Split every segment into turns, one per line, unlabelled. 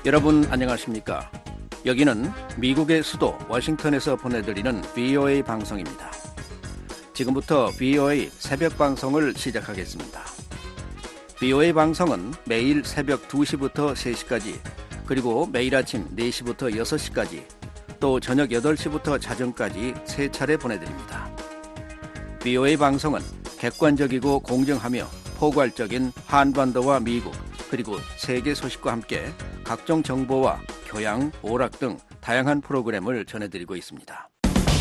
여러분 안녕하십니까? 여기는 미국의 수도 워싱턴에서 보내드리는 VOA 방송입니다. 지금부터 VOA 새벽 방송을 시작하겠습니다. VOA 방송은 매일 새벽 2시부터 3시까지, 그리고 매일 아침 4시부터 6시까지, 또 저녁 8시부터 자정까지 3차례 보내드립니다. VOA 방송은 객관적이고 공정하며 포괄적인 한반도와 미국, 그리고 세계 소식과 함께 각종 정보와 교양, 오락 등 다양한 프로그램을 전해드리고 있습니다.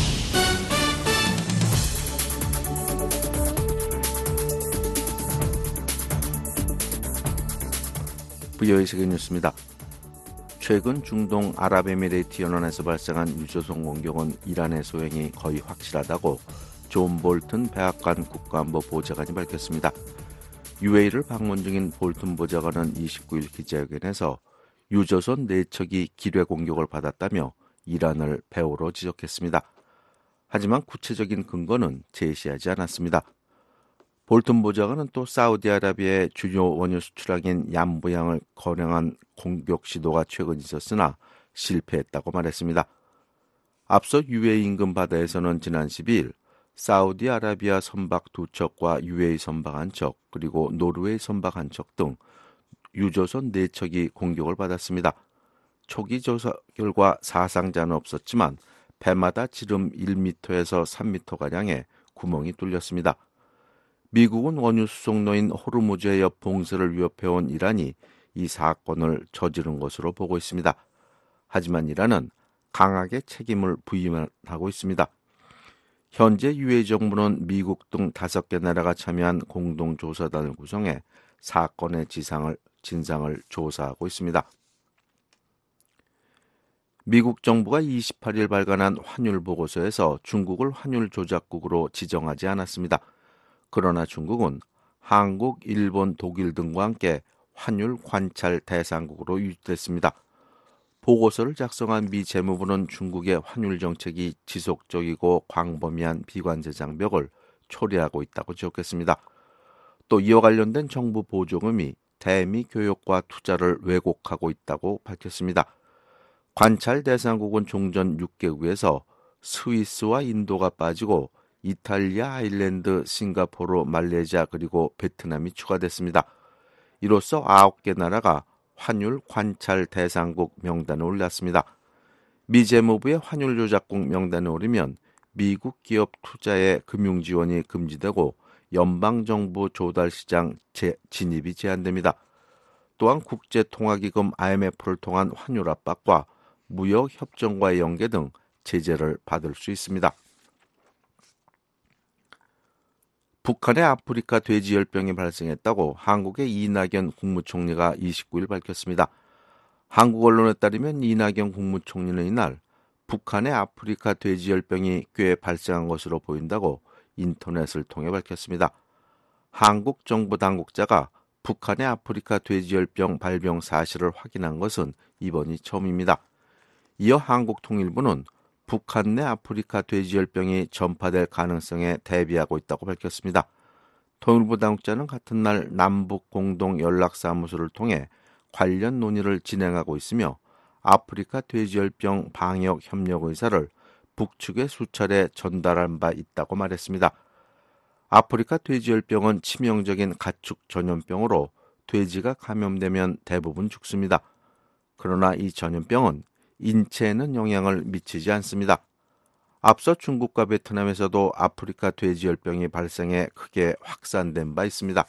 VOA 세계 뉴스입니다. 최근 중동 아랍에미레이트 연안에서 발생한 유조선 공격은 이란의 소행이 거의 확실하다고 존 볼튼 백악관 국가안보 보좌관이 밝혔습니다. UAE를 방문 중인 볼튼 보좌관은 29일 기자회견에서 유조선 4척이 기뢰 공격을 받았다며 이란을 배후로 지적했습니다. 하지만 구체적인 근거는 제시하지 않았습니다. 볼튼 보좌관은 또 사우디아라비아의 주요 원유 수출항인 얀부양을 거량한 공격 시도가 최근 있었으나 실패했다고 말했습니다. 앞서 UAE 인근 바다에서는 지난 12일 사우디아라비아 선박 2척과 UAE 선박 1척, 그리고 노르웨이 선박 1척 등 유조선 4척이 공격을 받았습니다. 초기 조사 결과 사상자는 없었지만 배마다 지름 1m에서 3m가량의 구멍이 뚫렸습니다. 미국은 원유 수송로인 호르무즈의 옆 봉쇄를 위협해온 이란이 이 사건을 저지른 것으로 보고 있습니다. 하지만 이란은 강하게 책임을 부인하고 있습니다. 현재 UAE 정부는 미국 등 5개 나라가 참여한 공동조사단을 구성해 사건의 진상을 조사하고 있습니다. 미국 정부가 28일 발간한 환율 보고서에서 중국을 환율 조작국으로 지정하지 않았습니다. 그러나 중국은 한국, 일본, 독일 등과 함께 환율 관찰 대상국으로 유지됐습니다. 보고서를 작성한 미 재무부는 중국의 환율 정책이 지속적이고 광범위한 비관세 장벽을 초래하고 있다고 지적했습니다. 또 이와 관련된 정부 보조금이 대미 교역과 투자를 왜곡하고 있다고 밝혔습니다. 관찰 대상국은 종전 6개국에서 스위스와 인도가 빠지고 이탈리아, 아일랜드, 싱가포르, 말레이시아 그리고 베트남이 추가됐습니다. 이로써 9개 나라가 환율 관찰 대상국 명단에 올랐습니다. 미 재무부의 환율 조작국 명단에 오르면 미국 기업 투자에 금융 지원이 금지되고 연방정부 조달시장 진입이 제한됩니다. 또한 국제통화기금 IMF를 통한 환율 압박과 무역협정과의 연계 등 제재를 받을 수 있습니다. 북한의 아프리카 돼지열병이 발생했다고 한국의 이낙연 국무총리가 29일 밝혔습니다. 한국 언론에 따르면 이낙연 국무총리는 이날 북한의 아프리카 돼지열병이 꽤 발생한 것으로 보인다고 인터넷을 통해 밝혔습니다. 한국 정부 당국자가 북한의 아프리카 돼지열병 발병 사실을 확인한 것은 이번이 처음입니다. 이어 한국통일부는 북한 내 아프리카 돼지열병이 전파될 가능성에 대비하고 있다고 밝혔습니다. 통일부 당국자는 같은 날 남북 공동 연락사무소를 통해 관련 논의를 진행하고 있으며 아프리카 돼지열병 방역 협력 의사를 북측에 수차례 전달한 바 있다고 말했습니다. 아프리카 돼지열병은 치명적인 가축 전염병으로 돼지가 감염되면 대부분 죽습니다. 그러나 이 전염병은 인체에는 영향을 미치지 않습니다. 앞서 중국과 베트남에서도 아프리카 돼지열병이 발생해 크게 확산된 바 있습니다.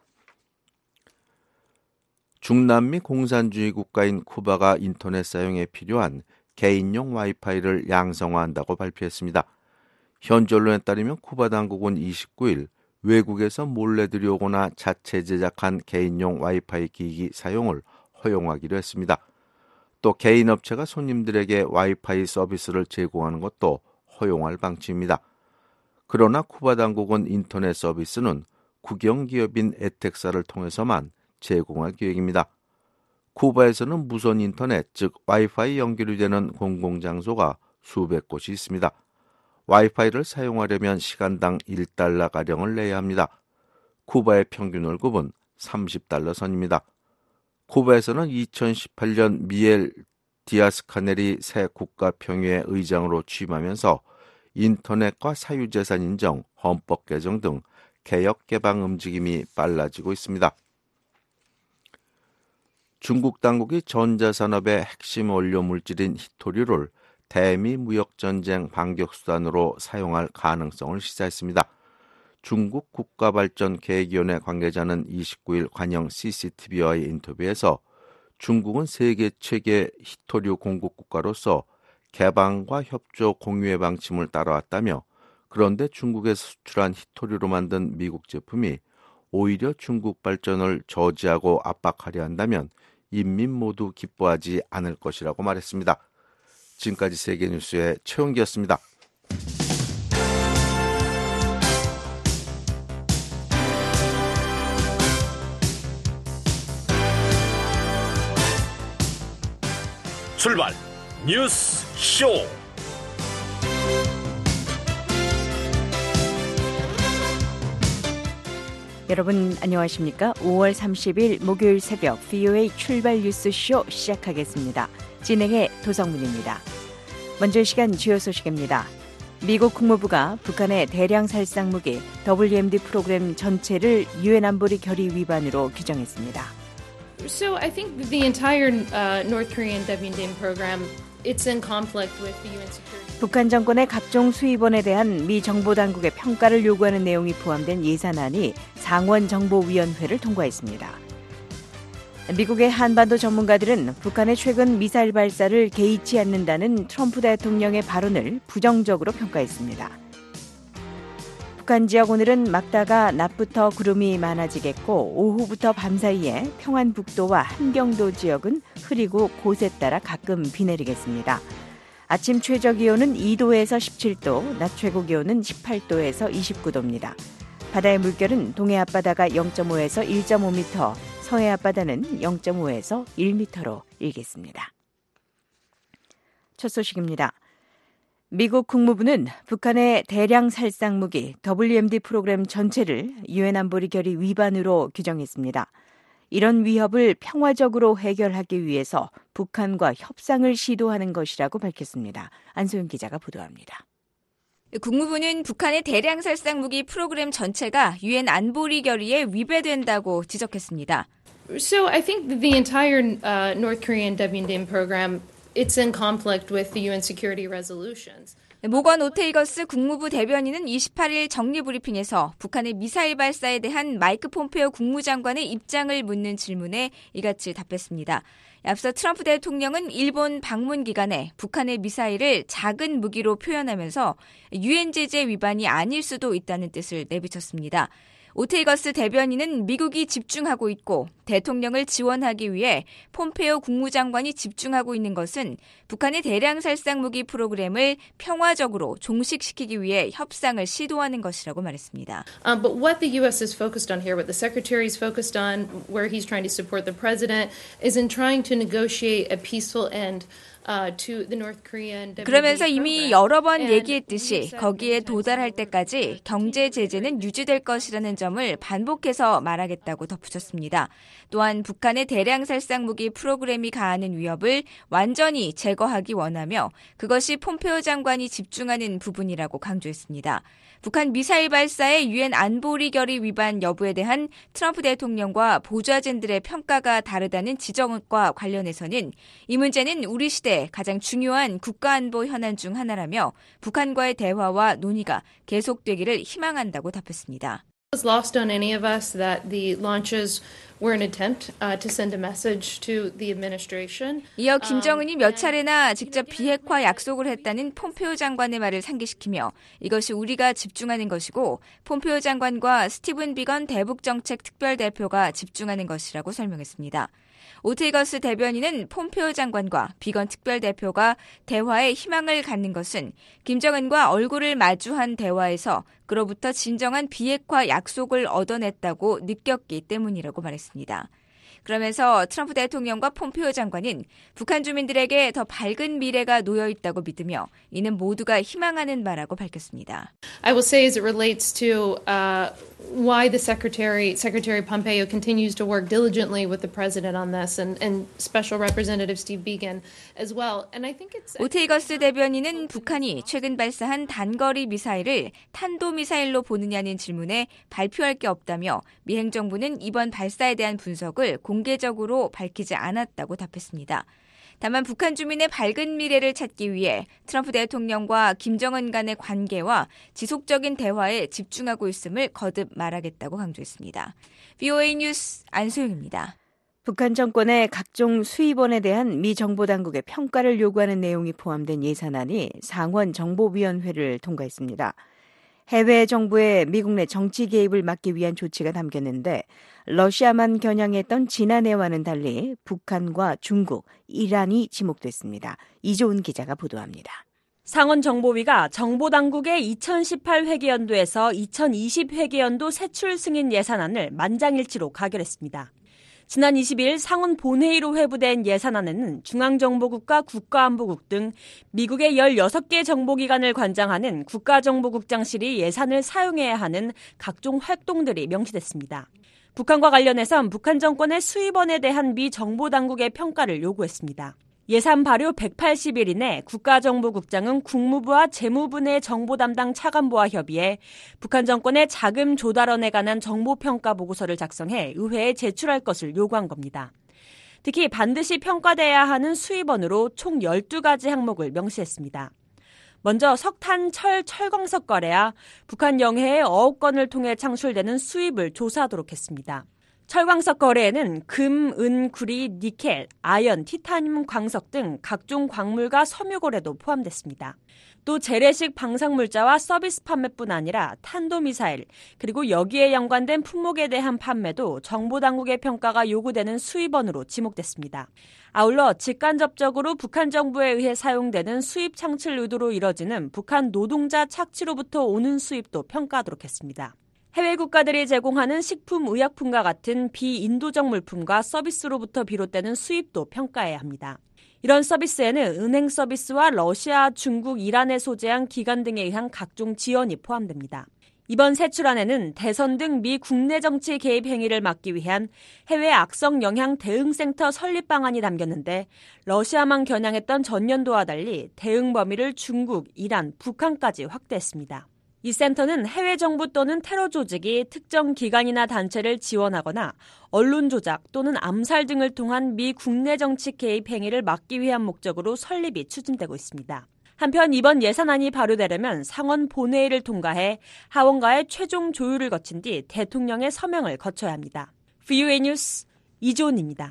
중남미 공산주의 국가인 쿠바가 인터넷 사용에 필요한 개인용 와이파이를 양성화한다고 발표했습니다. 현지 언론에 따르면 쿠바 당국은 29일 외국에서 몰래 들여오거나 자체 제작한 개인용 와이파이 기기 사용을 허용하기로 했습니다. 또 개인 업체가 손님들에게 와이파이 서비스를 제공하는 것도 허용할 방침입니다. 그러나 쿠바 당국은 인터넷 서비스는 국영기업인 에텍사를 통해서만 제공할 계획입니다. 쿠바에서는 무선 인터넷, 즉 와이파이 연결이 되는 공공장소가 수백 곳이 있습니다. 와이파이를 사용하려면 시간당 1달러가량을 내야 합니다. 쿠바의 평균 월급은 $30 선입니다. 쿠바에서는 2018년 미엘 디아스카넬이 새 국가평의회 의장으로 취임하면서 인터넷과 사유재산 인정, 헌법 개정 등 개혁 개방 움직임이 빨라지고 있습니다. 중국 당국이 전자산업의 핵심 원료 물질인 히토류를 대미 무역전쟁 반격수단으로 사용할 가능성을 시사했습니다. 중국 국가발전계획위원회 관계자는 29일 관영 CCTV와의 인터뷰에서 중국은 세계 최대 히토류 공급 국가로서 개방과 협조 공유의 방침을 따라왔다며 그런데 중국에서 수출한 히토류로 만든 미국 제품이 오히려 중국 발전을 저지하고 압박하려 한다면 인민 모두 기뻐하지 않을 것이라고 말했습니다. 지금까지 세계뉴스의 최원기였습니다.
출발 뉴스 쇼.
여러분 안녕하십니까? 5월 30일 목요일 새벽 VOA 출발 뉴스 쇼 시작하겠습니다. 진행의 도성문입니다. 먼저 이 시간 주요 소식입니다. 미국 국무부가 북한의 대량 살상 무기 WMD 프로그램 전체를 유엔 안보리 결의 위반으로 규정했습니다.
So I think the entire North Korean WMD program, it's in conflict with the UN Security.
북한 정권의 각종 수입원에 대한 미 정보당국의 평가를 요구하는 내용이 포함된 예산안이 상원정보위원회를 통과했습니다. 미국의 한반도 전문가들은 북한의 최근 미사일 발사를 개의치 않는다는 트럼프 대통령의 발언을 부정적으로 평가했습니다. 북한 지역 오늘은 막다가 낮부터 구름이 많아지겠고 오후부터 밤 사이에 평안북도와 한경도 지역은 흐리고 곳에 따라 가끔 비 내리겠습니다. 아침 최저 기온은 2도에서 17도, 낮 최고 기온은 18도에서 29도입니다. 바다의 물결은 동해 앞바다가 0.5에서 1.5m, 서해 앞바다는 0.5에서 1m로 일겠습니다. 첫 소식입니다. 미국 국무부는 북한의 대량 살상 무기 WMD 프로그램 전체를 유엔 안보리 결의 위반으로 규정했습니다. 이런 위협을 평화적으로 해결하기 위해서 북한과 협상을 시도하는 것이라고 밝혔습니다. 안소영 기자가 보도합니다.
국무부는 북한의 대량 살상 무기 프로그램 전체가 유엔 안보리 결의에 위배된다고 지적했습니다.
So I think the entire North Korean WMD program, it's in conflict with the UN Security resolutions.
모건 오테이거스 국무부 대변인은 28일 정례브리핑에서 북한의 미사일 발사에 대한 마이크 폼페오 국무장관의 입장을 묻는 질문에 이같이 답했습니다. 앞서 트럼프 대통령은 일본 방문 기간에 북한의 미사일을 작은 무기로 표현하면서 유엔 제재 위반이 아닐 수도 있다는 뜻을 내비쳤습니다. 오테이거스 대변인은 미국이 집중하고 있고 대통령을 지원하기 위해 폼페오 국무장관이 집중하고 있는 것은 북한의 대량 살상 무기 프로그램을 평화적으로 종식시키기 위해 협상을 시도하는 것이라고 말했습니다.
But what the U.S. is focused on here, what the Secretary is focused on, where he's trying to support the president, is in trying to negotiate a peaceful end.
그러면서 이미 여러 번 얘기했듯이 거기에 도달할 때까지 경제 제재는 유지될 것이라는 점을 반복해서 말하겠다고 덧붙였습니다. 또한 북한의 대량 살상 무기 프로그램이 가하는 위협을 완전히 제거하기 원하며 그것이 폼페오 장관이 집중하는 부분이라고 강조했습니다. 북한 미사일 발사의 유엔 안보리 결의 위반 여부에 대한 트럼프 대통령과 보좌진들의 평가가 다르다는 지적과 관련해서는 이 문제는 우리 시대 가장 중요한 국가안보 현안 중 하나라며 북한과의 대화와 논의가 계속되기를 희망한다고 답했습니다.
It was lost on any of us that the launches were an attempt to send a message to the administration.
이어 김정은이 몇 차례나 직접 비핵화 약속을 했다는 폼페오 장관의 말을 상기시키며 이것이 우리가 집중하는 것이고 폼페오 장관과 스티븐 비건 대북정책 특별대표가 집중하는 것이라고 설명했습니다. 오테이거스 대변인은 폼페오 장관과 비건 특별대표가 대화에 희망을 갖는 것은 김정은과 얼굴을 마주한 대화에서 그로부터 진정한 비핵화 약속을 얻어냈다고 느꼈기 때문이라고 말했습니다. 그러면서 트럼프 대통령과 폼페오 장관은 북한 주민들에게 더 밝은 미래가 놓여 있다고 믿으며 이는 모두가 희망하는 바라고 밝혔습니다.
I will say as it relates to why the Secretary Pompeo continues to work diligently with the president on this, and Special Representative Steve Biegun as well. And I think it's
오테이거스 대변인은 북한이 최근 발사한 단거리 미사일을 탄도미사일로 보느냐는 질문에 발표할 게 없다며 미 행정부는 이번 발사에 대한 분석을 공개적으로 밝히지 않았다고 답했습니다. 다만 북한 주민의 밝은 미래를 찾기 위해 트럼프 대통령과 김정은 간의 관계와 지속적인 대화에 집중하고 있음을 거듭 말하겠다고 강조했습니다. VOA 뉴스 안소영입니다.
북한 정권의 각종 수입원에 대한 미 정보당국의 평가를 요구하는 내용이 포함된 예산안이 상원 정보위원회를 통과했습니다. 해외 정부의 미국 내 정치 개입을 막기 위한 조치가 담겼는데 러시아만 겨냥했던 지난해와는 달리 북한과 중국, 이란이 지목됐습니다. 이조은 기자가 보도합니다.
상원 정보위가 정보당국의 2018 회계연도에서 2020 회계연도 세출 승인 예산안을 만장일치로 가결했습니다. 지난 20일 상원 본회의로 회부된 예산안에는 중앙정보국과 국가안보국 등 미국의 16개 정보기관을 관장하는 국가정보국장실이 예산을 사용해야 하는 각종 활동들이 명시됐습니다. 북한과 관련해선 북한 정권의 수입원에 대한 미 정보당국의 평가를 요구했습니다. 예산 발효 180일 이내 국가정보국장은 국무부와 재무부 내 정보담당 차관보와 협의해 북한 정권의 자금 조달원에 관한 정보평가 보고서를 작성해 의회에 제출할 것을 요구한 겁니다. 특히 반드시 평가돼야 하는 수입원으로 총 12가지 항목을 명시했습니다. 먼저 석탄, 철, 철광석 거래야 북한 영해의 어업권을 통해 창출되는 수입을 조사하도록 했습니다. 철광석 거래에는 금, 은, 구리, 니켈, 아연, 티타늄 광석 등 각종 광물과 섬유 거래도 포함됐습니다. 또 재래식 방사물자와 서비스 판매뿐 아니라 탄도미사일, 그리고 여기에 연관된 품목에 대한 판매도 정보당국의 평가가 요구되는 수입원으로 지목됐습니다. 아울러 직간접적으로 북한 정부에 의해 사용되는 수입 창출 의도로 이뤄지는 북한 노동자 착취로부터 오는 수입도 평가하도록 했습니다. 해외 국가들이 제공하는 식품, 의약품과 같은 비인도적 물품과 서비스로부터 비롯되는 수입도 평가해야 합니다. 이런 서비스에는 은행 서비스와 러시아, 중국, 이란에 소재한 기관 등에 의한 각종 지원이 포함됩니다. 이번 세출안에는 대선 등 미 국내 정치 개입 행위를 막기 위한 해외 악성 영향 대응센터 설립 방안이 담겼는데 러시아만 겨냥했던 전년도와 달리 대응 범위를 중국, 이란, 북한까지 확대했습니다. 이 센터는 해외 정부 또는 테러 조직이 특정 기관이나 단체를 지원하거나 언론 조작 또는 암살 등을 통한 미 국내 정치 개입 행위를 막기 위한 목적으로 설립이 추진되고 있습니다. 한편 이번 예산안이 발효되려면 상원 본회의를 통과해 하원과의 최종 조율을 거친 뒤 대통령의 서명을 거쳐야 합니다. VOA 뉴스 이조은입니다.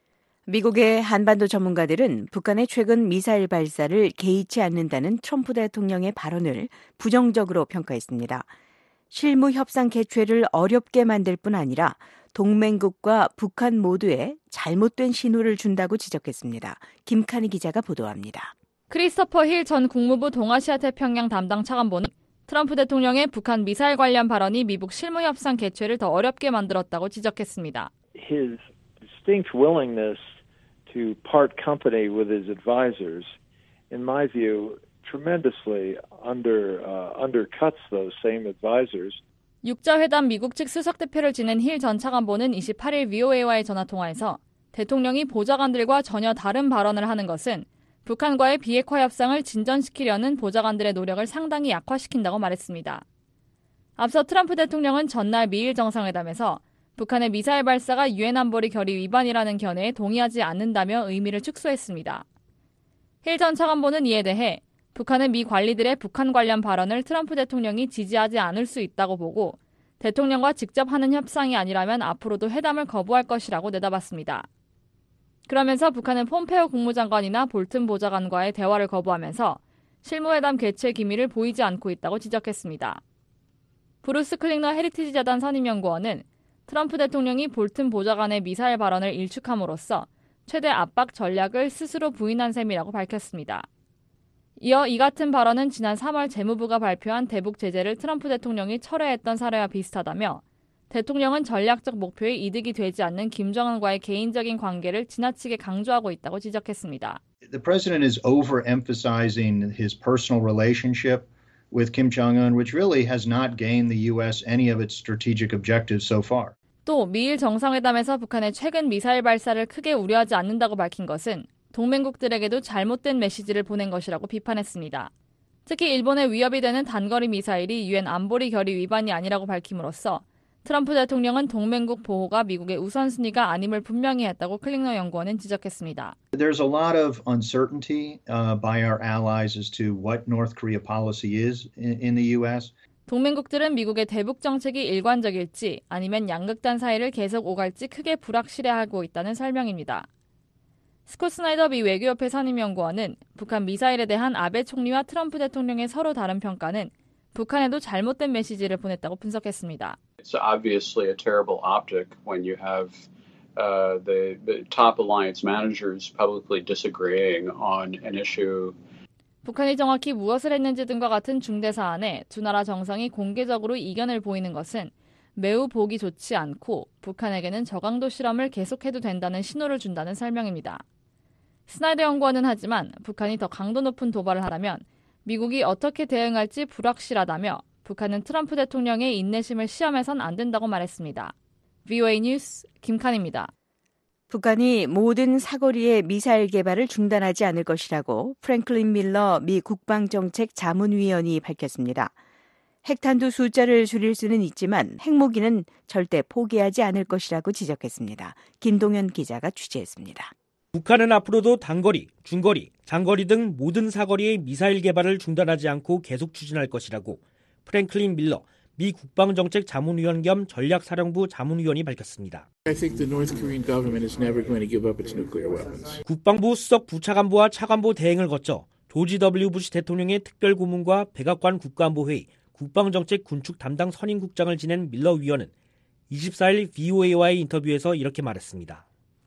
미국의 한반도 전문가들은 북한의 최근 미사일 발사를 개의치 않는다는 트럼프 대통령의 발언을 부정적으로 평가했습니다. 실무 협상 개최를 어렵게 만들 뿐 아니라 동맹국과 북한 모두에 잘못된 신호를 준다고 지적했습니다. 김칸희 기자가 보도합니다.
크리스토퍼 힐 전 국무부 동아시아 태평양 담당 차관보는 트럼프 대통령의 북한 미사일 관련 발언이 미국 실무 협상 개최를 더 어렵게 만들었다고 지적했습니다.
His distinct willingness to part company with his advisors, in my view, tremendously undercuts those same advisors.
육자회담 미국 측 수석대표를 지낸 힐 전 차관보는 28일 VOA와의 전화통화에서 대통령이 보좌관들과 전혀 다른 발언을 하는 것은 북한과의 비핵화 협상을 진전시키려는 보좌관들의 노력을 상당히 약화시킨다고 말했습니다. 앞서 트럼프 대통령은 전날 미일 정상회담에서 북한의 미사일 발사가 유엔 안보리 결의 위반이라는 견해에 동의하지 않는다며 의미를 축소했습니다. 힐 전 차관보는 이에 대해 북한은 미 관리들의 북한 관련 발언을 트럼프 대통령이 지지하지 않을 수 있다고 보고 대통령과 직접 하는 협상이 아니라면 앞으로도 회담을 거부할 것이라고 내다봤습니다. 그러면서 북한은 폼페오 국무장관이나 볼튼 보좌관과의 대화를 거부하면서 실무회담 개최 기미를 보이지 않고 있다고 지적했습니다. 브루스 클링너 헤리티지 재단 선임연구원은 트럼프 대통령이 볼튼 보좌관의 미사일 발언을 일축함으로써 최대 압박 전략을 스스로 부인한 셈이라고 밝혔습니다. 이어 이 같은 발언은 지난 3월 재무부가 발표한 대북 제재를 트럼프 대통령이 철회했던 사례와 비슷하다며 대통령은 전략적 목표에 이득이 되지 않는 김정은과의 개인적인 관계를 지나치게 강조하고 있다고 지적했습니다.
The president is overemphasizing his personal relationship with Kim Jong-un, which really has not gained the U.S. any of its strategic objectives so far.
또 미일 정상회담에서 북한의 최근 미사일 발사를 크게 우려하지 않는다고 밝힌 것은 동맹국들에게도 잘못된 메시지를 보낸 것이라고 비판했습니다. 특히 일본의 위협이 되는 단거리 미사일이 유엔 안보리 결의 위반이 아니라고 밝힘으로써 트럼프 대통령은 동맹국 보호가 미국의 우선순위가 아님을 분명히 했다고 클링너 연구원은 지적했습니다.
There's a lot of uncertainty by our allies as to what North Korea policy is in the U.S.
동맹국들은 미국의 대북 정책이 일관적일지 아니면 양극단 사이를 계속 오갈지 크게 불확실해하고 있다는 설명입니다. 스콧 스나이더 미 외교협회 선임연구원은 북한 미사일에 대한 아베 총리와 트럼프 대통령의 서로 다른 평가는 북한에도 잘못된 메시지를 보냈다고 분석했습니다.
It's obviously a terrible optic when you have the top alliance managers publicly disagreeing on an issue.
북한이 정확히 무엇을 했는지 등과 같은 중대 사안에 두 나라 정상이 공개적으로 이견을 보이는 것은 매우 보기 좋지 않고 북한에게는 저강도 실험을 계속해도 된다는 신호를 준다는 설명입니다. 스나이더 연구원은 하지만 북한이 더 강도 높은 도발을 하라면 미국이 어떻게 대응할지 불확실하다며 북한은 트럼프 대통령의 인내심을 시험해선 안 된다고 말했습니다. VOA 뉴스 김칸입니다.
북한이 모든 사거리의 미사일 개발을 중단하지 않을 것이라고 프랭클린 밀러 미 국방정책 자문위원이 밝혔습니다. 핵탄두 숫자를 줄일 수는 있지만 핵무기는 절대 포기하지 않을 것이라고 지적했습니다. 김동현 기자가 취재했습니다.
북한은 앞으로도 단거리, 중거리, 장거리 등 모든 사거리의 미사일 개발을 중단하지 않고 계속 추진할 것이라고 프랭클린 밀러 미 국방정책 자문위원 겸 전략사령부 자문위원이 밝혔습니다.
I think the North Korean government is never going to give up its nuclear weapons.
국방부 수석 부차관보와 차관보 대행을 거쳐 조지 W. 부시 대통령의 특별고문과 백악관 국가안보회의 국방정책 군축 담당 선임국장을 지낸 밀러 위원은 24일 VOA와의 인터뷰에서 이렇게 말했습니다.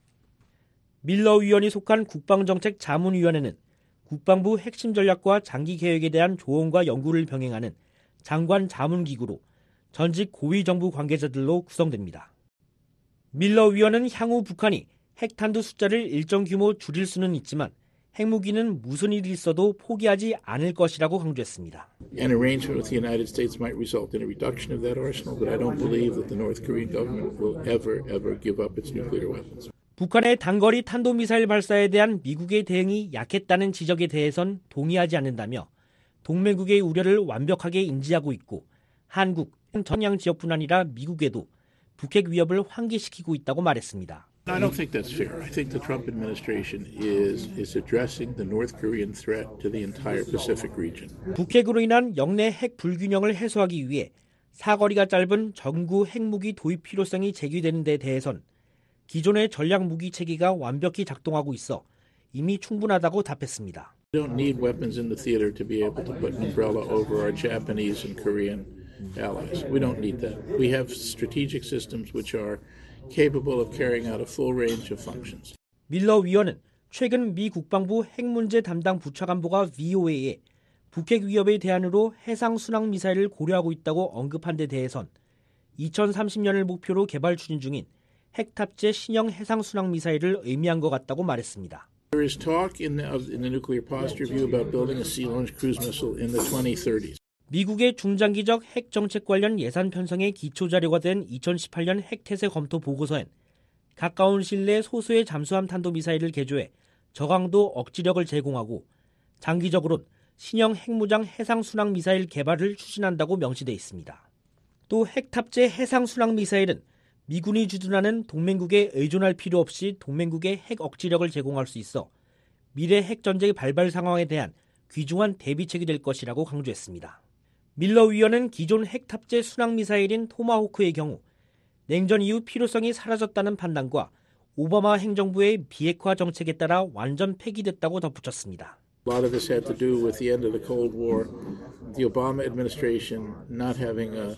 밀러 위원이 속한 국방정책 자문위원회는 국방부 핵심 전략과 장기 계획에 대한 조언과 연구를 병행하는 장관 자문기구로 전직 고위 정부 관계자들로 구성됩니다. 밀러 위원은 향후 북한이 핵탄두 숫자를 일정 규모 줄일 수는 있지만 핵무기는 무슨 일이 있어도 포기하지 않을 것이라고 강조했습니다.
An arrangement with the United States might result in a reduction of that arsenal, but I don't believe that the North Korean government will ever give up its nuclear weapons.
북한의 단거리 탄도미사일 발사에 대한 미국의 대응이 약했다는 지적에 대해선 동의하지 않는다며 동맹국의 우려를 완벽하게 인지하고 있고 한국, 전양 지역뿐 아니라 미국에도 북핵 위협을 환기시키고 있다고 말했습니다.
I don't think that's fair. I think the Trump administration is addressing the North Korean threat to the entire Pacific region.
북핵으로 인한 영내 핵 불균형을 해소하기 위해 사거리가 짧은 전구 핵무기 도입 필요성이 제기되는 데 대해선 기존의 전략 무기 체계가 완벽히 작동하고 있어 이미 충분하다고 답했습니다.
We don't need weapons in the theater to be able to put an umbrella over our Japanese and Korean allies. We don't need that. We have strategic systems which are capable of carrying out a full range of functions.
밀러 위원은 최근 미 국방부 핵 문제 담당 부차관보가 VOA에 북핵 위협의 대안으로 해상 순항 미사일을 고려하고 있다고 언급한 데 대해선 2030년을 목표로 개발 추진 중인 핵 탑재 신형 해상 순항 미사일을 의미한 것 같다고 말했습니다.
There is talk in the nuclear posture review about building a sea-launched cruise missile in the 2030s.
미국의 중장기적 핵 정책 관련 예산 편성의 기초 자료가 된 2018년 핵태세 검토 보고서엔 가까운 시일 내 소수의 잠수함 탄도미사일을 개조해 저강도 억지력을 제공하고 장기적으론 신형 핵무장 해상 순항 미사일 개발을 추진한다고 명시돼 있습니다. 또 핵 탑재 해상 순항 미사일은 미군이 주둔하는 동맹국에 의존할 필요 없이 동맹국에 핵 억지력을 제공할 수 있어 미래 핵 전쟁 발발 상황에 대한 귀중한 대비책이 될 것이라고 강조했습니다. 밀러 위원은 기존 핵 탑재 순항 미사일인 토마호크의 경우 냉전 이후 필요성이 사라졌다는 판단과 오바마 행정부의 비핵화 정책에 따라 완전 폐기됐다고 덧붙였습니다.
A lot of this had to do with the end of the Cold War, the Obama administration not having a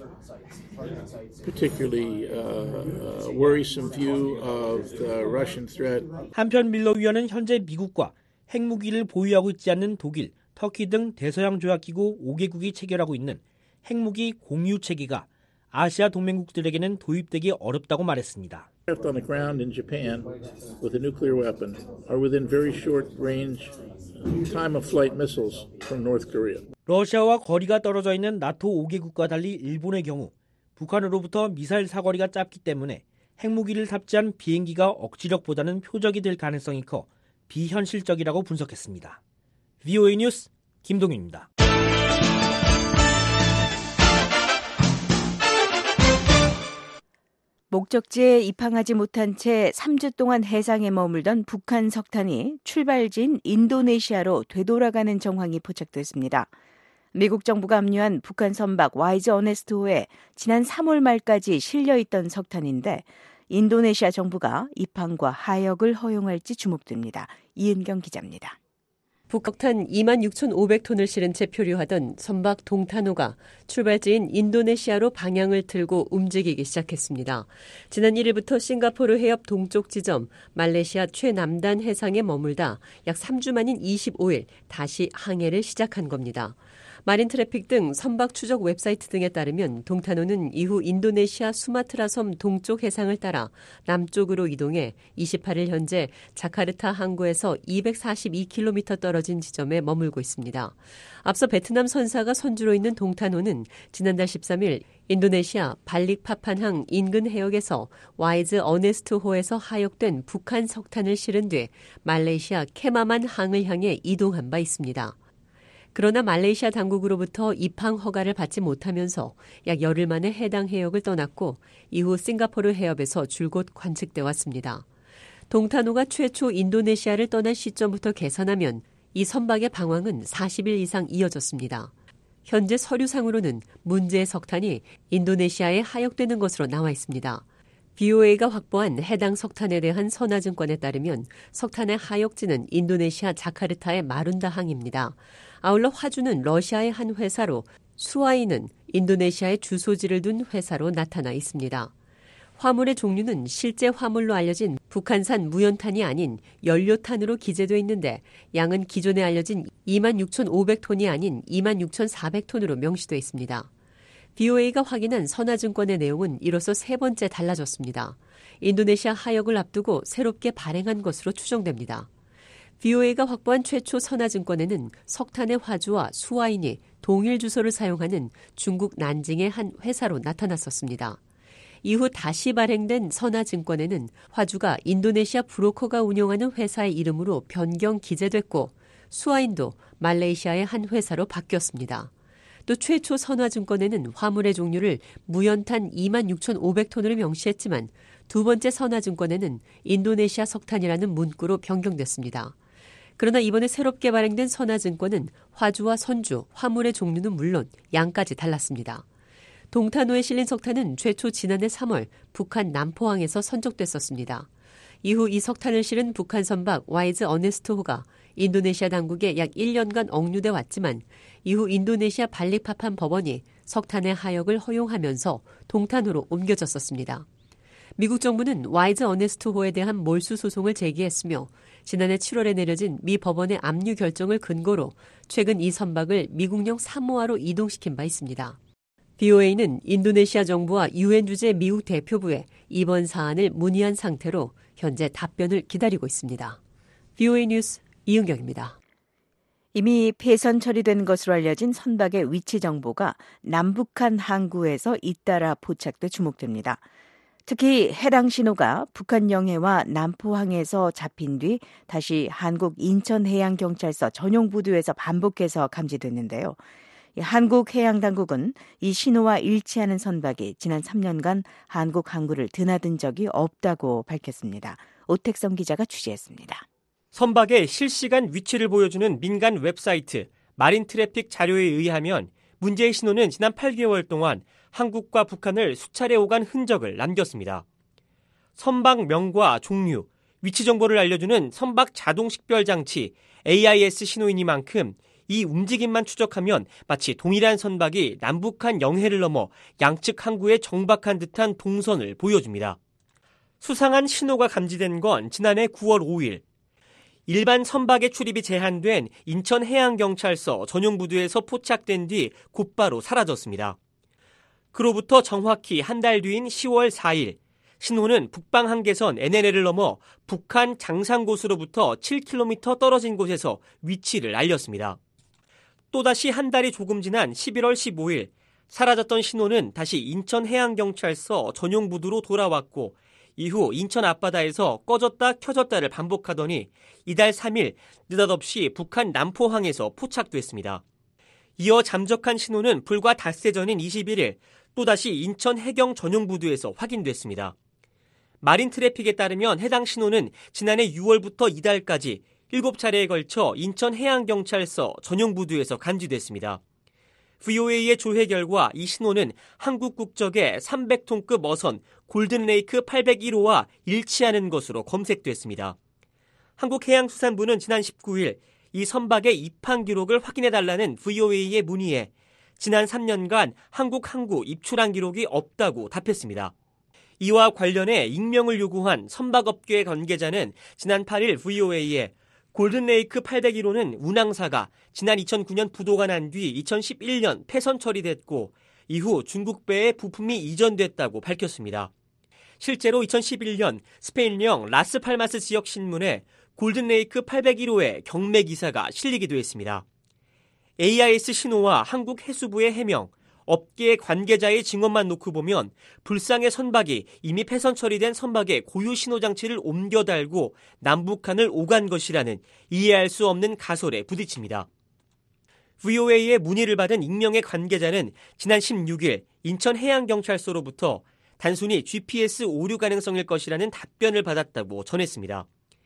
particularly worrisome view of the Russian threat.
한편 밀러 위원은 현재 미국과 핵무기를 보유하고 있지 않는 독일, 터키 등 대서양 조약기구 5개국이 체결하고 있는 핵무기 공유 체계가 아시아 동맹국들에게는 도입되기 어렵다고 말했습니다.
On the ground in Japan with a nuclear weapon are within very short range time of flight missiles from North Korea.
러시아와 거리가 떨어져 있는 나토 5개국과 달리 일본의 경우 북한으로부터 미사일 사거리가 짧기 때문에 핵무기를 탑재한 비행기가 억지력보다는 표적이 될 가능성이 커 비현실적이라고 분석했습니다. VOA 뉴스 김동윤입니다.
목적지에 입항하지 못한 채 3주 동안 해상에 머물던 북한 석탄이 출발지인 인도네시아로 되돌아가는 정황이 포착됐습니다. 미국 정부가 압류한 북한 선박 와이즈 어네스트호에 지난 3월 말까지 실려있던 석탄인데 인도네시아 정부가 입항과 하역을 허용할지 주목됩니다. 이은경 기자입니다.
북석탄 26,500톤을 실은 채 표류하던 선박 동탄호가 출발지인 인도네시아로 방향을 틀고 움직이기 시작했습니다. 지난 1일부터 싱가포르 해협 동쪽 지점 말레이시아 최남단 해상에 머물다 약 3주 만인 25일 다시 항해를 시작한 겁니다. 마린 트래픽 등 선박 추적 웹사이트 등에 따르면 동탄호는 이후 인도네시아 수마트라 섬 동쪽 해상을 따라 남쪽으로 이동해 28일 현재 자카르타 항구에서 242km 떨어진 지점에 머물고 있습니다. 앞서 베트남 선사가 선주로 있는 동탄호는 지난달 13일 인도네시아 발릭파판항 인근 해역에서 와이즈 어네스트호에서 하역된 북한 석탄을 실은 뒤 말레이시아 케마만 항을 향해 이동한 바 있습니다. 그러나 말레이시아 당국으로부터 입항 허가를 받지 못하면서 약 열흘 만에 해당 해역을 떠났고 이후 싱가포르 해협에서 줄곧 관측돼 왔습니다. 동탄호가 최초 인도네시아를 떠난 시점부터 계산하면 이 선박의 방황은 40일 이상 이어졌습니다. 현재 서류상으로는 문제의 석탄이 인도네시아에 하역되는 것으로 나와 있습니다. BOA가 확보한 해당 석탄에 대한 선화증권에 따르면 석탄의 하역지는 인도네시아 자카르타의 마룬다항입니다. 아울러 화주는 러시아의 한 회사로 수아이는 인도네시아의 주소지를 둔 회사로 나타나 있습니다. 화물의 종류는 실제 화물로 알려진 북한산 무연탄이 아닌 연료탄으로 기재돼 있는데 양은 기존에 알려진 26,500톤이 아닌 26,400톤으로 명시돼 있습니다. BOA가 확인한 선화증권의 내용은 이로써 세 번째 달라졌습니다. 인도네시아 하역을 앞두고 새롭게 발행한 것으로 추정됩니다. BOA가 확보한 최초 선화증권에는 석탄의 화주와 수아인이 동일 주소를 사용하는 중국 난징의 한 회사로 나타났었습니다. 이후 다시 발행된 선화증권에는 화주가 인도네시아 브로커가 운영하는 회사의 이름으로 변경 기재됐고 수아인도 말레이시아의 한 회사로 바뀌었습니다. 또 최초 선화증권에는 화물의 종류를 무연탄 26,500톤으로 명시했지만 두 번째 선화증권에는 인도네시아 석탄이라는 문구로 변경됐습니다. 그러나 이번에 새롭게 발행된 선화증권은 화주와 선주, 화물의 종류는 물론 양까지 달랐습니다. 동탄호에 실린 석탄은 최초 지난해 3월 북한 남포항에서 선적됐었습니다. 이후 이 석탄을 실은 북한 선박 와이즈 어네스트호가 인도네시아 당국에 약 1년간 억류돼 왔지만 이후 인도네시아 발릭파판 법원이 석탄의 하역을 허용하면서 동탄호로 옮겨졌었습니다. 미국 정부는 와이즈 어네스트호에 대한 몰수 소송을 제기했으며 지난해 7월에 내려진 미 법원의 압류 결정을 근거로 최근 이 선박을 미국령 사모아로 이동시킨 바 있습니다. BOA는 인도네시아 정부와 유엔 주재 미국 대표부에 이번 사안을 문의한 상태로 현재 답변을 기다리고 있습니다. BOA 뉴스 이은경입니다.
이미 폐선 처리된 것으로 알려진 선박의 위치 정보가 남북한 항구에서 잇따라 포착돼 주목됩니다. 특히 해당 신호가 북한 영해와 남포항에서 잡힌 뒤 다시 한국 인천해양경찰서 전용부두에서 반복해서 감지됐는데요. 한국해양당국은 이 신호와 일치하는 선박이 지난 3년간 한국 항구를 드나든 적이 없다고 밝혔습니다. 오택성 기자가 취재했습니다.
선박의 실시간 위치를 보여주는 민간 웹사이트 마린 트래픽 자료에 의하면 문제의 신호는 지난 8개월 동안 한국과 북한을 수차례 오간 흔적을 남겼습니다. 선박 명과 종류, 위치 정보를 알려주는 선박 자동 식별 장치 AIS 신호이니만큼 이 움직임만 추적하면 마치 동일한 선박이 남북한 영해를 넘어 양측 항구에 정박한 듯한 동선을 보여줍니다. 수상한 신호가 감지된 건 지난해 9월 5일. 일반 선박의 출입이 제한된 인천해양경찰서 전용부두에서 포착된 뒤 곧바로 사라졌습니다. 그로부터 정확히 한 달 뒤인 10월 4일 신호는 북방 한계선 NNL을 넘어 북한 장상고수로부터 7km 떨어진 곳에서 위치를 알렸습니다. 또다시 한 달이 조금 지난 11월 15일 사라졌던 신호는 다시 인천해양경찰서 전용 부두로 돌아왔고 이후 인천 앞바다에서 꺼졌다 켜졌다를 반복하더니 이달 3일 느닷없이 북한 남포항에서 포착됐습니다. 이어 잠적한 신호는 불과 닷새 전인 21일 또다시 인천 해경 전용 부두에서 확인됐습니다. 마린 트래픽에 따르면 해당 신호는 지난해 6월부터 이달까지 7차례에 걸쳐 인천해양경찰서 전용 부두에서 감지됐습니다. VOA의 조회 결과 이 신호는 한국 국적의 300톤급 어선 골든레이크 801호와 일치하는 것으로 검색됐습니다. 한국해양수산부는 지난 19일 이 선박의 입항 기록을 확인해달라는 VOA의 문의에 지난 3년간 한국 항구 입출항 기록이 없다고 답했습니다. 이와 관련해 익명을 요구한 선박업계의 관계자는 지난 8일 VOA에 골든레이크 801호는 운항사가 지난 2009년 부도가 난 뒤 2011년 폐선 처리됐고 이후 중국배에 부품이 이전됐다고 밝혔습니다. 실제로 2011년 스페인령 라스팔마스 지역 신문에 골든레이크 801호의 경매 기사가 실리기도 했습니다. AIS 신호와 한국 해수부의 해명, 업계 관계자의 증언만 놓고 보면 불상의 선박이 이미 폐선 처리된 선박에 고유 신호 장치를 옮겨 달고 남북한을 오간 것이라는 이해할 수 없는 가설에 부딪힙니다. VOA의 문의를 받은 익명의 관계자는 지난 16일 인천해양경찰서로부터 단순히 GPS 오류 가능성일 것이라는 답변을 받았다고 전했습니다.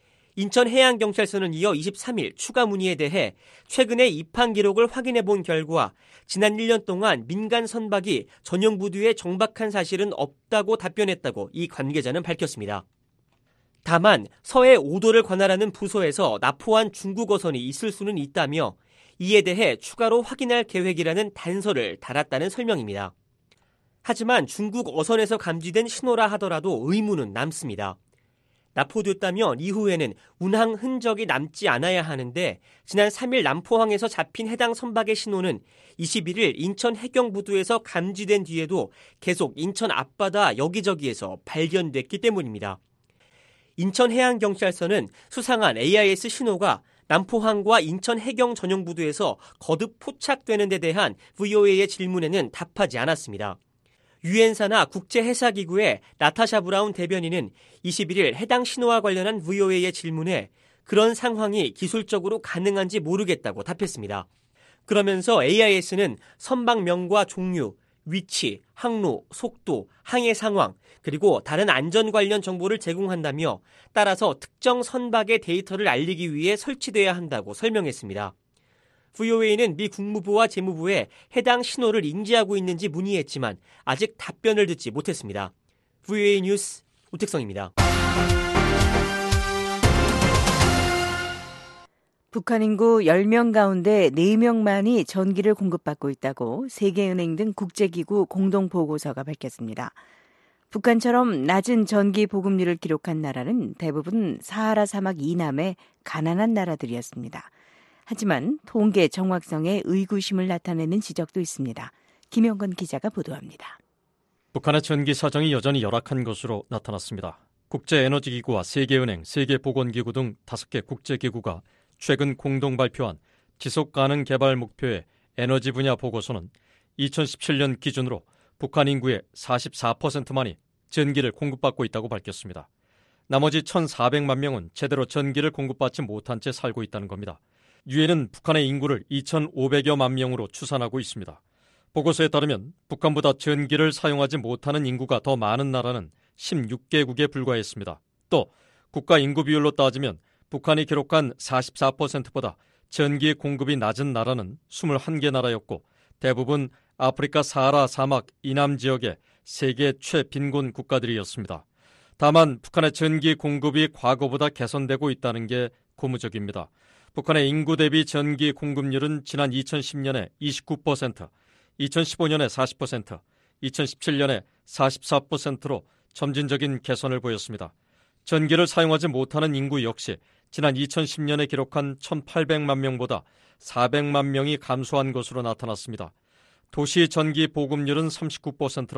인천해양경찰서는 이어 23일 추가 문의에 대해 최근에 입항 기록을 확인해 본 결과 지난 1년 동안 민간 선박이 전용 부두에 정박한 사실은 없다고 답변했다고 이 관계자는 밝혔습니다. 다만 서해 5도를 관할하는 부서에서 납포한 중국 어선이 있을 수는 있다며 이에 대해 추가로 확인할 계획이라는 단서를 달았다는 설명입니다. 하지만 중국 어선에서 감지된 신호라 하더라도 의문은 남습니다. 납포됐다면 이후에는 운항 흔적이 남지 않아야 하는데 지난 3일 남포항에서 잡힌 해당 선박의 신호는 21일 인천 해경부두에서 감지된 뒤에도 계속 인천 앞바다 여기저기에서 발견됐기 때문입니다. 인천해양경찰서는 수상한 AIS 신호가 남포항과 인천 해경 전용부두에서 거듭 포착되는 데 대한 VOA의 질문에는 답하지 않았습니다. 유엔사나 국제해사기구의 나타샤 브라운 대변인은 21일 해당 신호와 관련한 VOA의 질문에 그런 상황이 기술적으로 가능한지 모르겠다고 답했습니다. 그러면서 AIS는 선박명과 종류, 위치, 항로, 속도, 항해 상황, 그리고 다른 안전 관련 정보를 제공한다며 따라서 특정 선박의 데이터를 알리기 위해 설치돼야 한다고 설명했습니다. VOA는 미 국무부와 재무부에 해당 신호를 인지하고 있는지 문의했지만 아직 답변을 듣지 못했습니다. VOA 뉴스 우택성입니다.
북한 인구 10명 가운데 4명만이 전기를 공급받고 있다고 세계은행 등 국제기구 공동보고서가 밝혔습니다. 북한처럼 낮은 전기 보급률을 기록한 나라는 대부분 사하라 사막 이남의 가난한 나라들이었습니다. 하지만 통계 정확성에 의구심을 나타내는 지적도 있습니다. 김영건 기자가 보도합니다.
북한의 전기 사정이 여전히 열악한 것으로 나타났습니다. 국제에너지기구와 세계은행, 세계보건기구 등 5개 국제기구가 최근 공동 발표한 지속가능 개발 목표의 에너지 분야 보고서는 2017년 기준으로 북한 인구의 44%만이 전기를 공급받고 있다고 밝혔습니다. 나머지 1,400만 명은 제대로 전기를 공급받지 못한 채 살고 있다는 겁니다. 유엔은 북한의 인구를 2,500여만 명으로 추산하고 있습니다. 보고서에 따르면 북한보다 전기를 사용하지 못하는 인구가 더 많은 나라는 16개국에 불과했습니다. 또 국가 인구 비율로 따지면 북한이 기록한 44%보다 전기 공급이 낮은 나라는 21개 나라였고 대부분 아프리카 사하라 사막 이남 지역의 세계 최빈곤 국가들이었습니다. 다만 북한의 전기 공급이 과거보다 개선되고 있다는 게 고무적입니다. 북한의 인구 대비 전기 공급률은 지난 2010년에 29%, 2015년에 40%, 2017년에 44%로 점진적인 개선을 보였습니다. 전기를 사용하지 못하는 인구 역시 지난 2010년에 기록한 1,800만 명보다 400만 명이 감소한 것으로 나타났습니다. 도시 전기 보급률은 39%로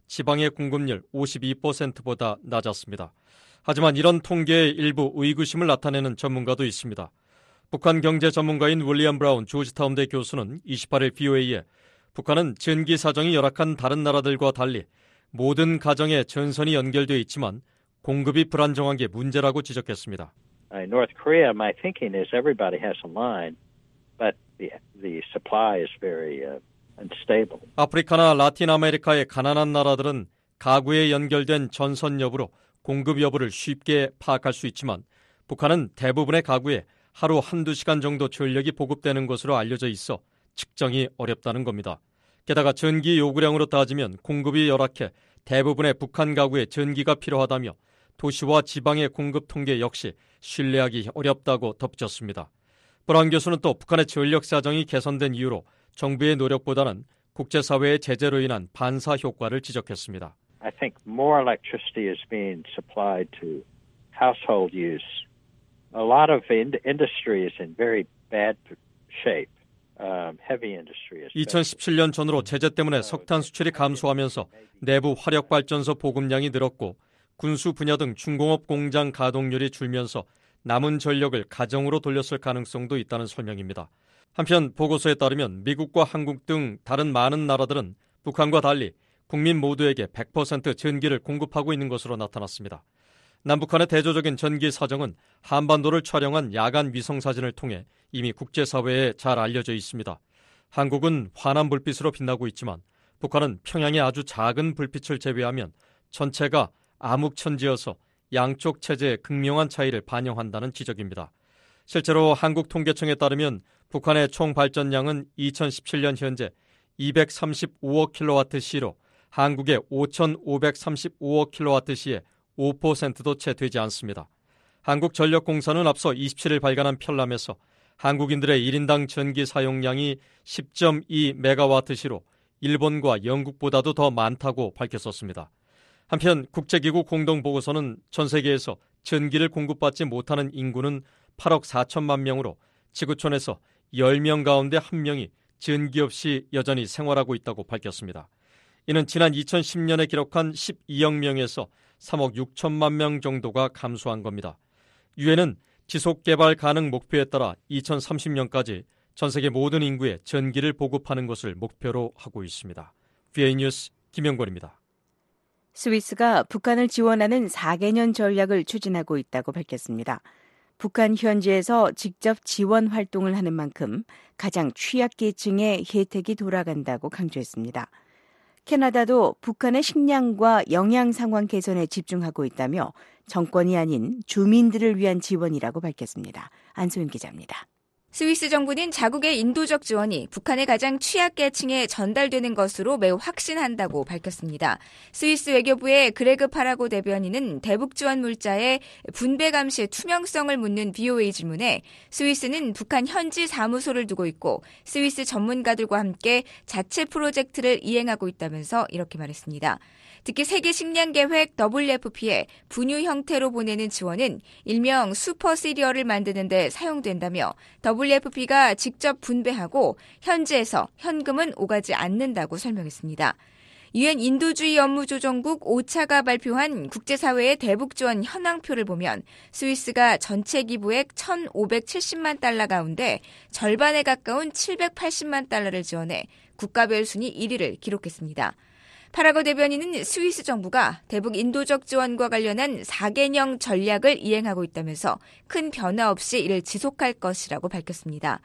지방의 공급률 52%보다 낮았습니다. 하지만 이런 통계의 일부 의구심을 나타내는 전문가도 있습니다. 북한 경제 전문가인 윌리엄 브라운 조지타운대 교수는 28일 VOA에 북한은 전기 사정이 열악한 다른 나라들과 달리 모든 가정에 전선이 연결되어 있지만 공급이 불안정한 게 문제라고 지적했습니다.
North Korea, my thinking is everybody has a line, but the supply is very unstable.
아프리카나 라틴 아메리카의 가난한 나라들은 가구에 연결된 전선 여부로 공급 여부를 쉽게 파악할 수 있지만 북한은 대부분의 가구에 하루 한두 시간 정도 전력이 보급되는 것으로 알려져 있어 측정이 어렵다는 겁니다. 게다가 전기 요구량으로 따지면 공급이 열악해 대부분의 북한 가구에 전기가 필요하다며 도시와 지방의 공급 통계 역시 신뢰하기 어렵다고 덧붙였습니다. 브라운 교수는 또 북한의 전력 사정이 개선된 이유로 정부의 노력보다는 국제사회의 제재로 인한 반사 효과를 지적했습니다.
I think more electricity is being supplied to household use. A lot of industry is in very bad shape. Heavy industry.
2017년 전으로 제재 때문에 석탄 수출이 감소하면서 내부 화력발전소 보급량이 늘었고 군수 분야 등 중공업 공장 가동률이 줄면서 남은 전력을 가정으로 돌렸을 가능성도 있다는 설명입니다. 한편 보고서에 따르면 미국과 한국 등 다른 많은 나라들은 북한과 달리 국민 모두에게 100% 전기를 공급하고 있는 것으로 나타났습니다. 남북한의 대조적인 전기 사정은 한반도를 촬영한 야간 위성사진을 통해 이미 국제사회에 잘 알려져 있습니다. 한국은 환한 불빛으로 빛나고 있지만 북한은 평양의 아주 작은 불빛을 제외하면 전체가 암흑천지여서 양쪽 체제의 극명한 차이를 반영한다는 지적입니다. 실제로 한국통계청에 따르면 북한의 총 발전량은 2017년 현재 235억 킬로와트시로 한국의 5,535억 킬로와트시의 5%도 채 되지 않습니다. 한국전력공사는 앞서 27일 발간한 편람에서 한국인들의 1인당 전기 사용량이 10.2 메가와트시로 일본과 영국보다도 더 많다고 밝혔었습니다. 한편 국제기구 공동보고서는 전 세계에서 전기를 공급받지 못하는 인구는 8억 4천만 명으로 지구촌에서 10명 가운데 1명이 전기 없이 여전히 생활하고 있다고 밝혔습니다. 이는 지난 2010년에 기록한 12억 명에서 3억 6천만 명 정도가 감소한 겁니다. 유엔은 지속개발 가능 목표에 따라 2030년까지 전 세계 모든 인구에 전기를 보급하는 것을 목표로 하고 있습니다. VA 뉴스 김영권입니다.
스위스가 북한을 지원하는 4개년 전략을 추진하고 있다고 밝혔습니다. 북한 현지에서 직접 지원 활동을 하는 만큼 가장 취약계층의 혜택이 돌아간다고 강조했습니다. 캐나다도 북한의 식량과 영양 상황 개선에 집중하고 있다며 정권이 아닌 주민들을 위한 지원이라고 밝혔습니다. 안소윤 기자입니다.
스위스 정부는 자국의 인도적 지원이 북한의 가장 취약계층에 전달되는 것으로 매우 확신한다고 밝혔습니다. 스위스 외교부의 그레그 파라고 대변인은 대북 지원 물자의 분배 감시의 투명성을 묻는 VOA 질문에 스위스는 북한 현지 사무소를 두고 있고 스위스 전문가들과 함께 자체 프로젝트를 이행하고 있다면서 이렇게 말했습니다. 특히 세계 식량 계획 WFP에 분유 형태로 보내는 지원은 일명 슈퍼 시리얼을 만드는 데 사용된다며 WFP가 직접 분배하고 현지에서 현금은 오가지 않는다고 설명했습니다. 유엔 인도주의 업무조정국 오차가 발표한 국제사회의 대북 지원 현황표를 보면 스위스가 전체 기부액 1,570만 달러 가운데 절반에 가까운 780만 달러를 지원해 국가별 순위 1위를 기록했습니다. 파라고 대변인은 스위스 정부가 대북 인도적 지원과 관련한 4개년 전략을 이행하고 있다면서 큰 변화 없이 이를 지속할 것이라고 밝혔습니다.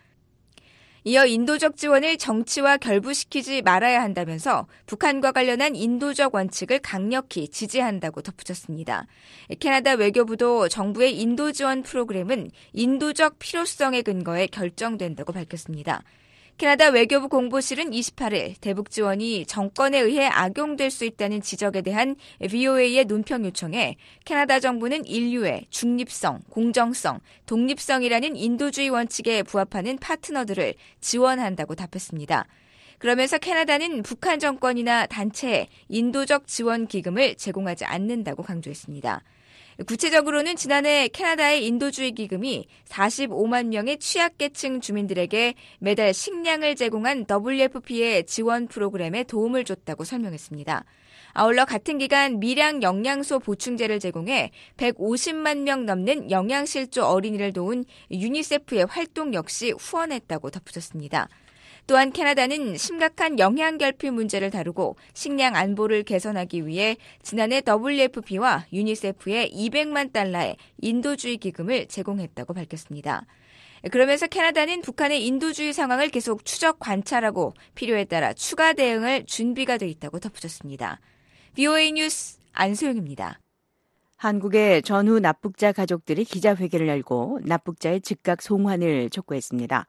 이어 인도적 지원을 정치와 결부시키지 말아야 한다면서 북한과 관련한 인도적 원칙을 강력히 지지한다고 덧붙였습니다. 캐나다 외교부도 정부의 인도 지원 프로그램은 인도적 필요성에 근거해 결정된다고 밝혔습니다. 캐나다 외교부 공보실은 28일 대북 지원이 정권에 의해 악용될 수 있다는 지적에 대한 VOA의 논평 요청에 캐나다 정부는 인류의 중립성, 공정성, 독립성이라는 인도주의 원칙에 부합하는 파트너들을 지원한다고 답했습니다. 그러면서 캐나다는 북한 정권이나 단체에 인도적 지원 기금을 제공하지 않는다고 강조했습니다. 구체적으로는 지난해 캐나다의 인도주의 기금이 45만 명의 취약계층 주민들에게 매달 식량을 제공한 WFP의 지원 프로그램에 도움을 줬다고 설명했습니다. 아울러 같은 기간 미량 영양소 보충제를 제공해 150만 명 넘는 영양실조 어린이를 도운 유니세프의 활동 역시 후원했다고 덧붙였습니다. 또한 캐나다는 심각한 영양결핍 문제를 다루고 식량 안보를 개선하기 위해 지난해 WFP와 유니세프에 200만 달러의 인도주의 기금을 제공했다고 밝혔습니다. 그러면서 캐나다는 북한의 인도주의 상황을 계속 추적 관찰하고 필요에 따라 추가 대응을 준비가 돼 있다고 덧붙였습니다. VOA 뉴스 안소영입니다.
한국의 전후 납북자 가족들이 기자회견을 열고 납북자의 즉각 송환을 촉구했습니다.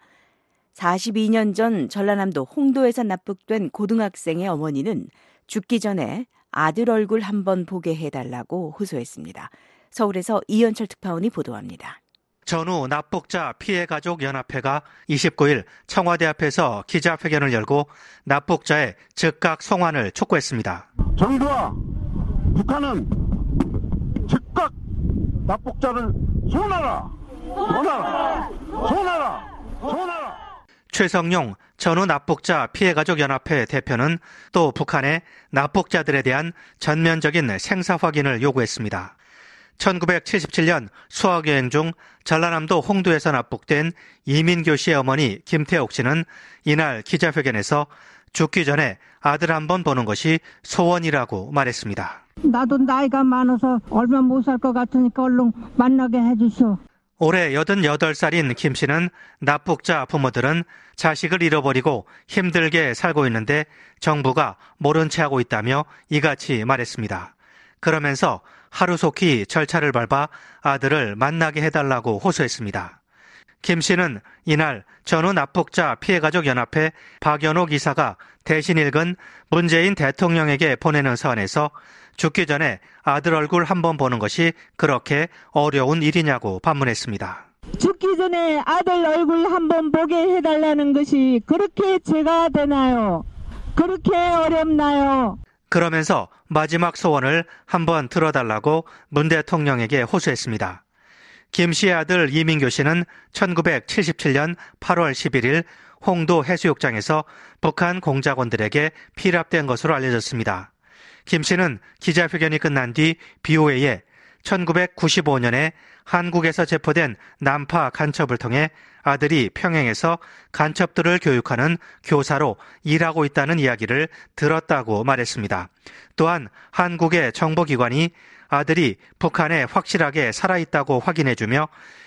42년 전 전라남도 홍도에서 납북된 고등학생의 어머니는 죽기 전에 아들 얼굴 한번 보게 해달라고 호소했습니다. 서울에서 이현철 특파원이 보도합니다.
전후 납북자 피해가족연합회가 29일 청와대 앞에서 기자회견을 열고 납북자의 즉각 송환을 촉구했습니다.
정부와 북한은 즉각 납북자를 송환하라! 송환하라! 송환하라! 송환하라!
최성용 전후 납북자 피해가족연합회 대표는 또 북한의 납북자들에 대한 전면적인 생사 확인을 요구했습니다. 1977년 수학여행 중 전라남도 홍도에서 납북된 이민교 씨의 어머니 김태옥 씨는 이날 기자회견에서 죽기 전에 아들 한번 보는 것이 소원이라고 말했습니다.
나도 나이가 많아서 얼마 못 살 것 같으니까 얼른 만나게 해주시오.
올해 88살인 김 씨는 납북자 부모들은 자식을 잃어버리고 힘들게 살고 있는데 정부가 모른 채 하고 있다며 이같이 말했습니다. 그러면서 하루속히 절차를 밟아 아들을 만나게 해달라고 호소했습니다. 김 씨는 이날 전후 납북자 피해가족연합회 박연옥 이사가 대신 읽은 문재인 대통령에게 보내는 서한에서 죽기 전에 아들 얼굴 한번 보는 것이 그렇게 어려운 일이냐고 반문했습니다.
죽기 전에 아들 얼굴 한번 보게 해달라는 것이 그렇게 죄가 되나요? 그렇게 어렵나요?
그러면서 마지막 소원을 한번 들어달라고 문 대통령에게 호소했습니다. 김 씨의 아들 이민교 씨는 1977년 8월 11일 홍도 해수욕장에서 북한 공작원들에게 피랍된 것으로 알려졌습니다. 김 씨는 기자회견이 끝난 뒤 BOA에 1995년에 한국에서 체포된 남파 간첩을 통해 아들이 평양에서 간첩들을 교육하는 교사로 일하고 있다는 이야기를 들었다고 말했습니다. 또한 한국의 정보기관이 아들이 북한에 확실하게 살아있다고 확인해주며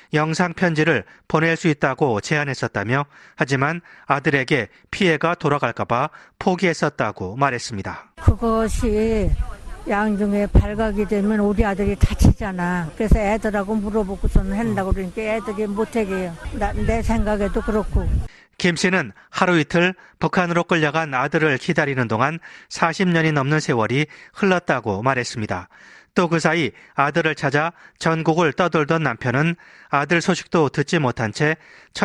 영상편지를 보낼 수 있다고 제안했었다며 하지만 아들에게 피해가 돌아갈까봐 포기했었다고 말했습니다.
그것이 양중에 발각이 되면 우리 아들이 다치잖아. 그래서 애들하고 물어보고서는 한다고 그러니까 애들이 못하게 해요. 내 생각에도 그렇고.
김 씨는 하루 이틀 북한으로 끌려간 아들을 기다리는 동안 40년이 넘는 세월이 흘렀다고 말했습니다. 또 그 사이 아들을 찾아 전국을 떠돌던 남편은 아들 소식도 듣지 못한 채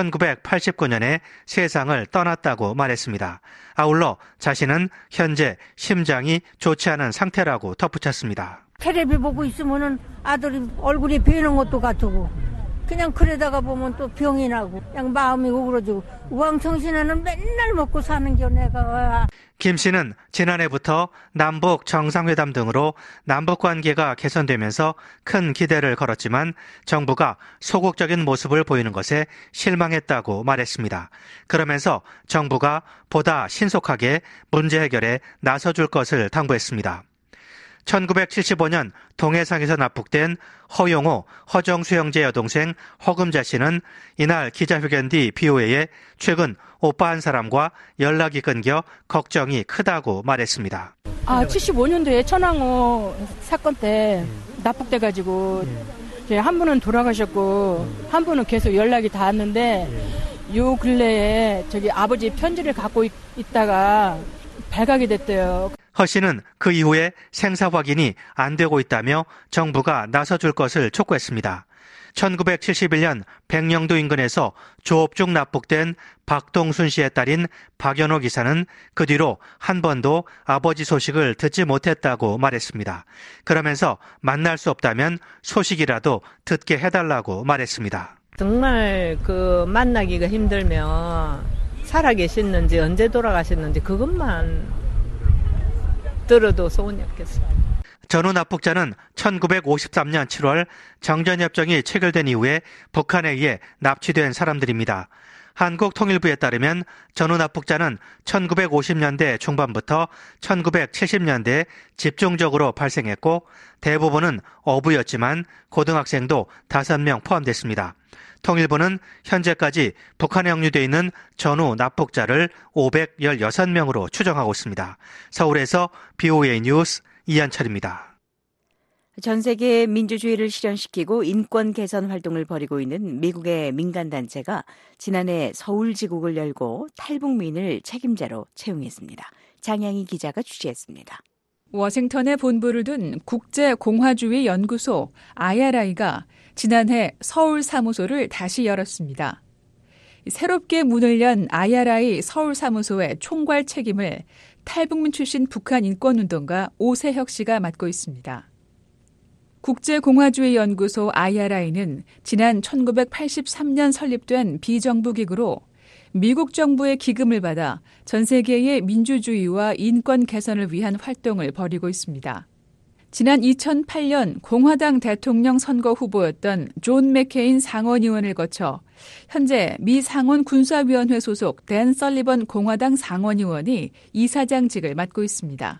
1989년에 세상을 떠났다고 말했습니다. 아울러 자신은 현재 심장이 좋지 않은 상태라고 덧붙였습니다.
텔레비 보고 있으면은 아들이 얼굴이 비는 것도 같고 그냥 그러다가 보면 또 병이 나고 그냥 마음이 우울해지고 우왕청신에는 맨날 먹고 사는 겨 내가.
김 씨는 지난해부터 남북 정상회담 등으로 남북관계가 개선되면서 큰 기대를 걸었지만 정부가 소극적인 모습을 보이는 것에 실망했다고 말했습니다. 그러면서 정부가 보다 신속하게 문제 해결에 나서줄 것을 당부했습니다. 1975년 동해상에서 납북된 허용호, 허정수 형제 여동생 허금자 씨는 이날 기자회견 뒤 BOA에 최근 오빠 한 사람과 연락이 끊겨 걱정이 크다고 말했습니다.
75년도에 천황호 사건 때 납북돼가지고 한 분은 돌아가셨고 한 분은 계속 연락이 닿았는데 요 근래에 저기 아버지 편지를 갖고 있다가 발각이 됐대요.
허 씨는 그 이후에 생사 확인이 안 되고 있다며 정부가 나서줄 것을 촉구했습니다. 1971년 백령도 인근에서 조업 중 납북된 박동순 씨의 딸인 박연호 기사는 그 뒤로 한 번도 아버지 소식을 듣지 못했다고 말했습니다. 그러면서 만날 수 없다면 소식이라도 듣게 해달라고 말했습니다.
정말 만나기가 힘들면 살아계셨는지 언제 돌아가셨는지 그것만 들어도 소원이 없겠습니다.
전후 납북자는 1953년 7월 정전협정이 체결된 이후에 북한에 의해 납치된 사람들입니다. 한국통일부에 따르면 전후 납북자는 1950년대 중반부터 1970년대에 집중적으로 발생했고 대부분은 어부였지만 고등학생도 5명 포함됐습니다. 통일부는 현재까지 북한에 억류되어 있는 전후 납북자를 516명으로 추정하고 있습니다. 서울에서 BOA 뉴스 이한철입니다.
전 세계에 민주주의를 실현시키고 인권 개선 활동을 벌이고 있는 미국의 민간단체가 지난해 서울지국을 열고 탈북민을 책임자로 채용했습니다. 장양희 기자가 취재했습니다.
워싱턴에 본부를 둔 국제공화주의 연구소 IRI가 지난해 서울 사무소를 다시 열었습니다. 새롭게 문을 연 IRI 서울 사무소의 총괄 책임을 탈북민 출신 북한 인권운동가 오세혁 씨가 맡고 있습니다. 국제공화주의 연구소 IRI는 지난 1983년 설립된 비정부기구로 미국 정부의 기금을 받아 전 세계의 민주주의와 인권 개선을 위한 활동을 벌이고 있습니다. 지난 2008년 공화당 대통령 선거 후보였던 존 맥케인 상원의원을 거쳐 현재 미 상원 군사위원회 소속 댄 설리번 공화당 상원의원이 이사장직을 맡고 있습니다.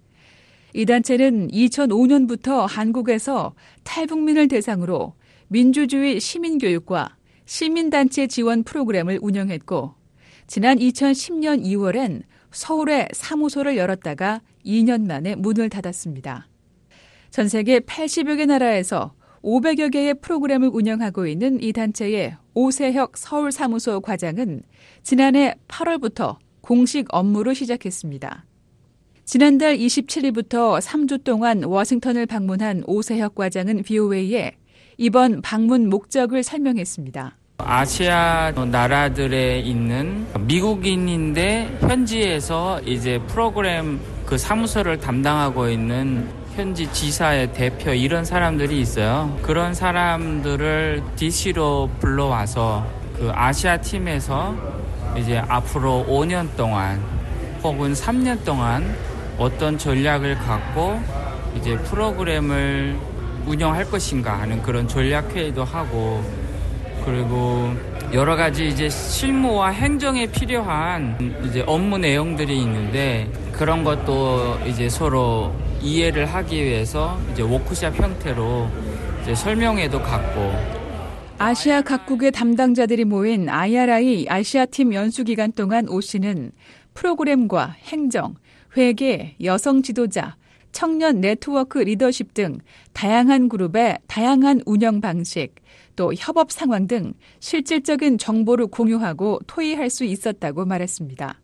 이 단체는 2005년부터 한국에서 탈북민을 대상으로 민주주의 시민교육과 시민단체 지원 프로그램을 운영했고 지난 2010년 2월엔 서울에 사무소를 열었다가 2년 만에 문을 닫았습니다. 전 세계 80여 개 나라에서 500여 개의 프로그램을 운영하고 있는 이 단체의 오세혁 서울사무소 과장은 지난해 8월부터 공식 업무를 시작했습니다. 지난달 27일부터 3주 동안 워싱턴을 방문한 오세혁 과장은 BOA에 이번 방문 목적을 설명했습니다.
아시아 나라들에 있는 미국인인데 현지에서 이제 프로그램 그 사무소를 담당하고 있는 현지 지사의 대표 이런 사람들이 있어요. 그런 사람들을 DC로 불러와서 그 아시아 팀에서 이제 앞으로 5년 동안 혹은 3년 동안 어떤 전략을 갖고 이제 프로그램을 운영할 것인가 하는 그런 전략 회의도 하고 그리고 여러 가지 이제 실무와 행정에 필요한 이제 업무 내용들이 있는데 그런 것도 이제 서로 이해를 하기 위해서 이제 워크숍 형태로 이제 설명회도 갖고
아시아 각국의 담당자들이 모인 IRI 아시아팀 연수 기간 동안 오 씨는 프로그램과 행정, 회계, 여성 지도자, 청년 네트워크 리더십 등 다양한 그룹의 다양한 운영 방식, 또 협업 상황 등 실질적인 정보를 공유하고 토의할 수 있었다고 말했습니다.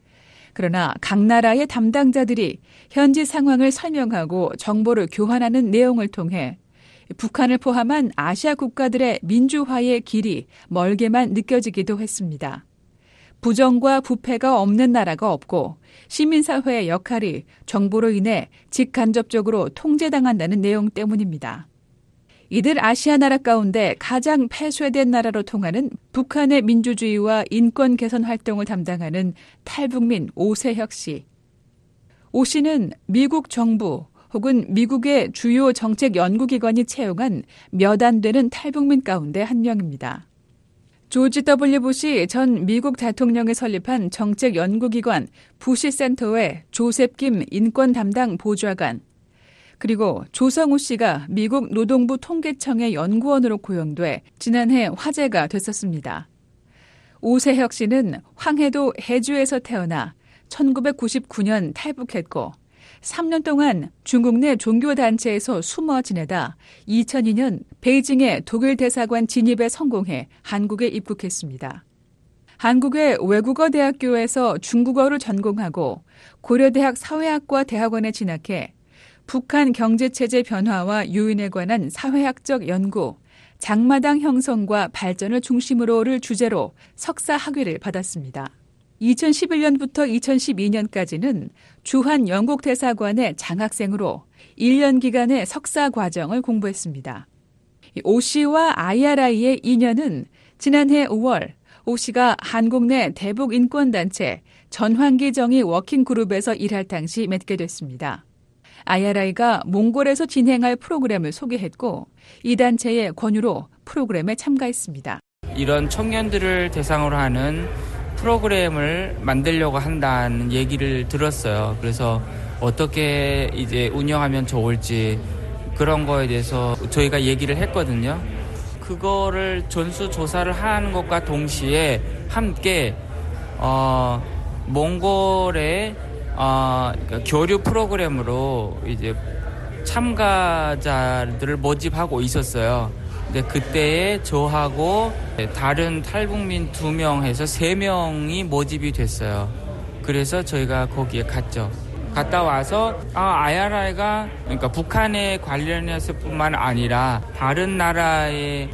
그러나 각 나라의 담당자들이 현지 상황을 설명하고 정보를 교환하는 내용을 통해 북한을 포함한 아시아 국가들의 민주화의 길이 멀게만 느껴지기도 했습니다. 부정과 부패가 없는 나라가 없고 시민사회의 역할이 정보로 인해 직간접적으로 통제당한다는 내용 때문입니다. 이들 아시아 나라 가운데 가장 폐쇄된 나라로 통하는 북한의 민주주의와 인권 개선 활동을 담당하는 탈북민 오세혁 씨. 오 씨는 미국 정부 혹은 미국의 주요 정책 연구기관이 채용한 몇 안 되는 탈북민 가운데 한 명입니다. 조지 W. 부시 전 미국 대통령이 설립한 정책 연구기관 부시 센터의 조셉 김 인권 담당 보좌관, 그리고 조성우 씨가 미국 노동부 통계청의 연구원으로 고용돼 지난해 화제가 됐었습니다. 오세혁 씨는 황해도 해주에서 태어나 1999년 탈북했고 3년 동안 중국 내 종교단체에서 숨어 지내다 2002년 베이징의 독일 대사관 진입에 성공해 한국에 입국했습니다. 한국의 외국어대학교에서 중국어를 전공하고 고려대학 사회학과 대학원에 진학해 북한 경제체제 변화와 요인에 관한 사회학적 연구, 장마당 형성과 발전을 중심으로를 주제로 석사 학위를 받았습니다. 2011년부터 2012년까지는 주한 영국 대사관의 장학생으로 1년 기간의 석사 과정을 공부했습니다. 오 씨와 IRI의 인연은 지난해 5월 오 씨가 한국 내 대북 인권단체 전환기 정의 워킹그룹에서 일할 당시 맺게 됐습니다. IRI가 몽골에서 진행할 프로그램을 소개했고 이 단체의 권유로 프로그램에 참가했습니다.
이런 청년들을 대상으로 하는 프로그램을 만들려고 한다는 얘기를 들었어요. 그래서 어떻게 이제 운영하면 좋을지 그런 거에 대해서 저희가 얘기를 했거든요. 그거를 전수조사를 하는 것과 동시에 함께 몽골의 교류 프로그램으로 이제 참가자들을 모집하고 있었어요. 근데 그때에 저하고 다른 탈북민 2명 해서 3명이 모집이 됐어요. 그래서 저희가 거기에 갔죠. 갔다 와서 IRI가 그러니까 북한에 관련해서 뿐만 아니라 다른 나라에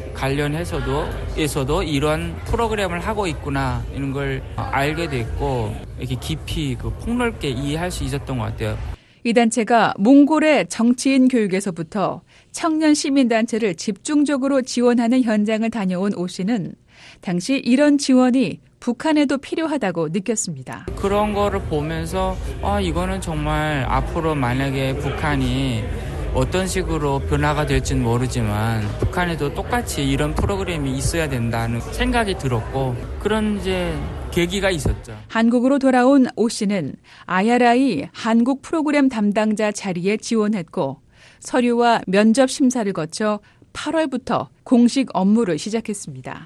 관련해서도 이런 프로그램을 하고 있구나 이런 걸 알게 됐고 이렇게 깊이 폭넓게 이해할 수 있었던 것 같아요.
이 단체가 몽골의 정치인 교육에서부터 청년 시민단체를 집중적으로 지원하는 현장을 다녀온 오 씨는 당시 이런 지원이 북한에도 필요하다고 느꼈습니다.
그런 거를 보면서 이거는 정말 앞으로 만약에 북한이 어떤 식으로 변화가 될지는 모르지만 북한에도 똑같이 이런 프로그램이 있어야 된다는 생각이 들었고 그런 이제 계기가 있었죠.
한국으로 돌아온 오 씨는 IRI 한국 프로그램 담당자 자리에 지원했고 서류와 면접 심사를 거쳐 8월부터 공식 업무를 시작했습니다.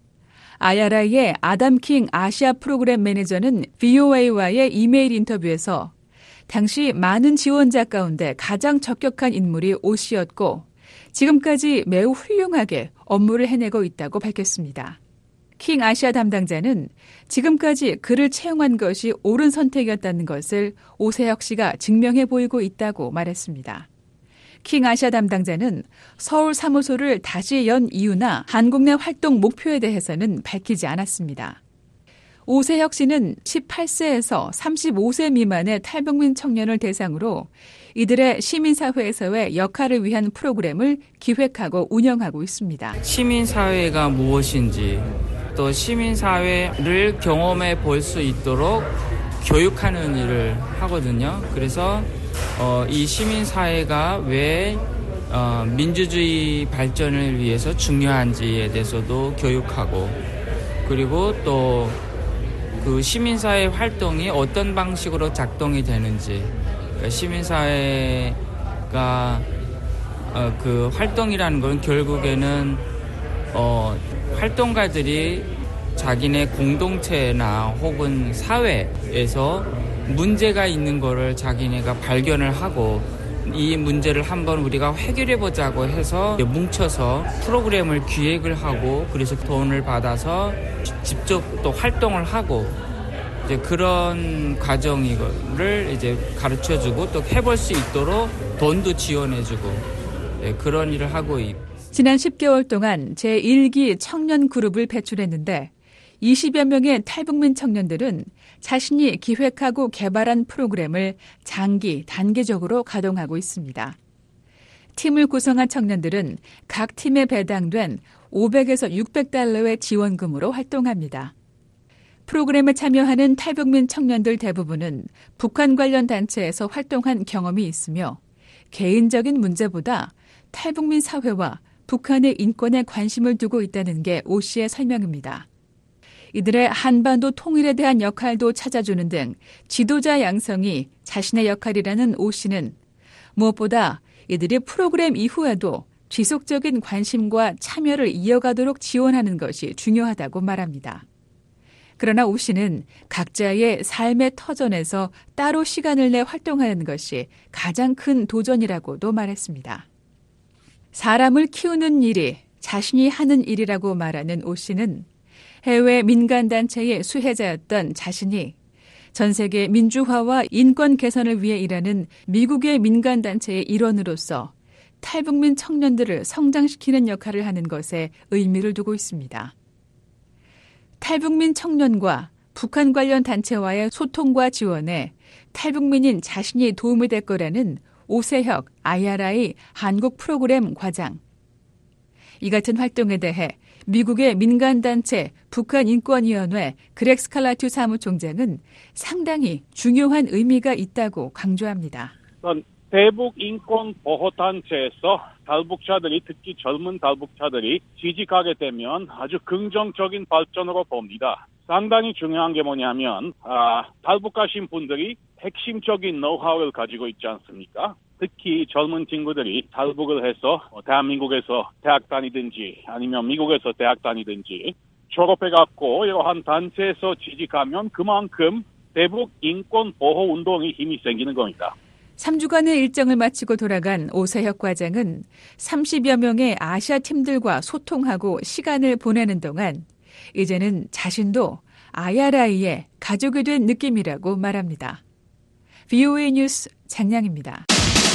IRI의 아담 킹 아시아 프로그램 매니저는 VOA와의 이메일 인터뷰에서 당시 많은 지원자 가운데 가장 적격한 인물이 오 씨였고 지금까지 매우 훌륭하게 업무를 해내고 있다고 밝혔습니다. 킹 아시아 담당자는 지금까지 그를 채용한 것이 옳은 선택이었다는 것을 오세혁 씨가 증명해 보이고 있다고 말했습니다. 킹 아시아 담당자는 서울 사무소를 다시 연 이유나 한국 내 활동 목표에 대해서는 밝히지 않았습니다. 오세혁 씨는 18세에서 35세 미만의 탈북민 청년을 대상으로 이들의 시민사회에서의 역할을 위한 프로그램을 기획하고 운영하고 있습니다.
시민사회가 무엇인지 또 시민사회를 경험해 볼 수 있도록 교육하는 일을 하거든요. 그래서 이 시민사회가 왜 민주주의 발전을 위해서 중요한지에 대해서도 교육하고 그리고 또 그 시민사회 활동이 어떤 방식으로 작동이 되는지 그러니까 시민사회가 그 활동이라는 건 결국에는 활동가들이 자기네 공동체나 혹은 사회에서 문제가 있는 거를 자기네가 발견을 하고 이 문제를 한번 우리가 해결해 보자고 해서 뭉쳐서 프로그램을 기획을 하고 그래서 돈을 받아서 직접 또 활동을 하고 이제 그런 과정을 이제 가르쳐 주고 또 해볼 수 있도록 돈도 지원해 주고 그런 일을 하고
지난 10개월 동안 제1기 청년 그룹을 배출했는데 20여 명의 탈북민 청년들은 자신이 기획하고 개발한 프로그램을 장기, 단계적으로 가동하고 있습니다. 팀을 구성한 청년들은 각 팀에 배당된 500에서 600달러의 지원금으로 활동합니다. 프로그램에 참여하는 탈북민 청년들 대부분은 북한 관련 단체에서 활동한 경험이 있으며 개인적인 문제보다 탈북민 사회와 북한의 인권에 관심을 두고 있다는 게 오 씨의 설명입니다. 이들의 한반도 통일에 대한 역할도 찾아주는 등 지도자 양성이 자신의 역할이라는 오 씨는 무엇보다 이들이 프로그램 이후에도 지속적인 관심과 참여를 이어가도록 지원하는 것이 중요하다고 말합니다. 그러나 오 씨는 각자의 삶의 터전에서 따로 시간을 내 활동하는 것이 가장 큰 도전이라고도 말했습니다. 사람을 키우는 일이 자신이 하는 일이라고 말하는 오 씨는 해외 민간단체의 수혜자였던 자신이 전 세계 민주화와 인권 개선을 위해 일하는 미국의 민간단체의 일원으로서 탈북민 청년들을 성장시키는 역할을 하는 것에 의미를 두고 있습니다. 탈북민 청년과 북한 관련 단체와의 소통과 지원에 탈북민인 자신이 도움이 될 거라는 오세혁 IRI 한국 프로그램 과장. 이 같은 활동에 대해 미국의 민간단체 북한인권위원회 그렉 스칼라튜 사무총장은 상당히 중요한 의미가 있다고 강조합니다.
대북 인권 보호 단체에서 탈북자들이, 특히 젊은 탈북자들이 취직하게 되면 아주 긍정적인 발전으로 봅니다. 상당히 중요한 게 뭐냐면 탈북하신 분들이 핵심적인 노하우를 가지고 있지 않습니까? 특히 젊은 친구들이 탈북을 해서 대한민국에서 대학 다니든지 아니면 미국에서 대학 다니든지 졸업해갖고 이러한 단체에서 취직하면 그만큼 대북 인권 보호 운동에 힘이 생기는 겁니다.
3주간의 일정을 마치고 돌아간 오세혁 과장은 30여 명의 아시아 팀들과 소통하고 시간을 보내는 동안 이제는 자신도 IRI의 가족이 된 느낌이라고 말합니다. VOA 뉴스 장량입니다.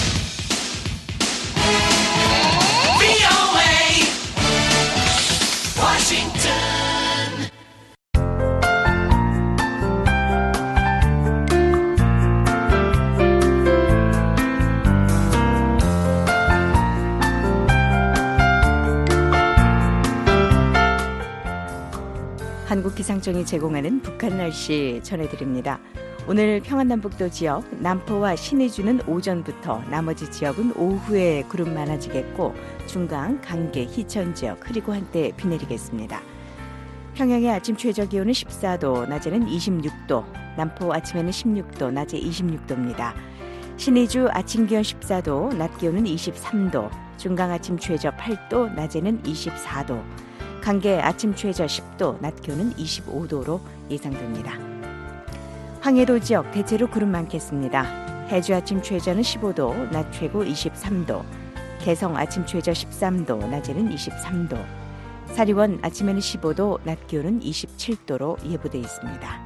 한국기상청이 제공하는 북한 날씨 전해드립니다. 오늘 평안남북도 지역 남포와 신의주는 오전부터, 나머지 지역은 오후에 구름 많아지겠고 중강, 강계, 희천 지역 흐리고 한때 비 내리겠습니다. 평양의 아침 최저 기온은 14도, 낮에는 26도, 남포 아침에는 16도, 낮에 26도입니다. 신의주 아침 기온 14도, 낮 기온은 23도, 중강 아침 최저 8도, 낮에는 24도, 강계 아침 최저 10도, 낮 기온은 25도로 예상됩니다. 황해도 지역 대체로 구름 많겠습니다. 해주 아침 최저는 15도, 낮 최고 23도, 개성 아침 최저 13도, 낮에는 23도, 사리원 아침에는 15도, 낮 기온은 27도로 예보돼 있습니다.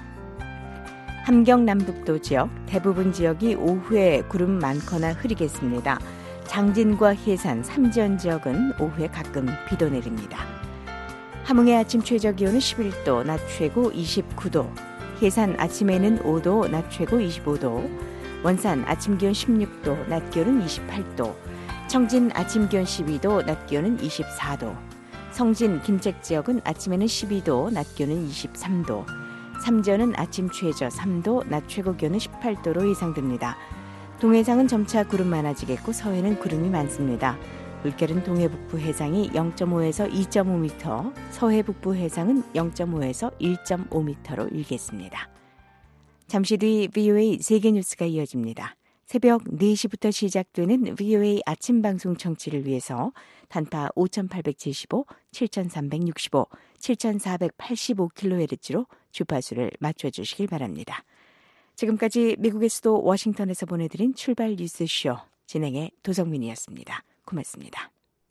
함경 남북도 지역 대부분 지역이 오후에 구름 많거나 흐리겠습니다. 장진과 해산, 삼지연 지역은 오후에 가끔 비도 내립니다. 함흥의 아침 최저 기온은 11도, 낮 최고 29도, 해산 아침에는 5도, 낮 최고 25도, 원산 아침 기온 16도, 낮 기온은 28도, 청진 아침 기온 12도, 낮 기온은 24도, 성진, 김책 지역은 아침에는 12도, 낮 기온은 23도, 삼전은 아침 최저 3도, 낮 최고 기온은 18도로 예상됩니다. 동해상은 점차 구름 많아지겠고 서해는 구름이 많습니다. 물결은 동해 북부 해상이 0.5에서 2.5m, 서해 북부 해상은 0.5에서 1.5m로 일겠습니다. 잠시 뒤 VOA 세계뉴스가 이어집니다. 새벽 4시부터 시작되는 VOA 아침 방송 청취를 위해서 단파 5875, 7365, 7485kHz로 주파수를 맞춰주시길 바랍니다. 지금까지 미국의 수도 워싱턴에서 보내드린 출발 뉴스쇼 진행의 도성민이었습니다. 고맙습니다.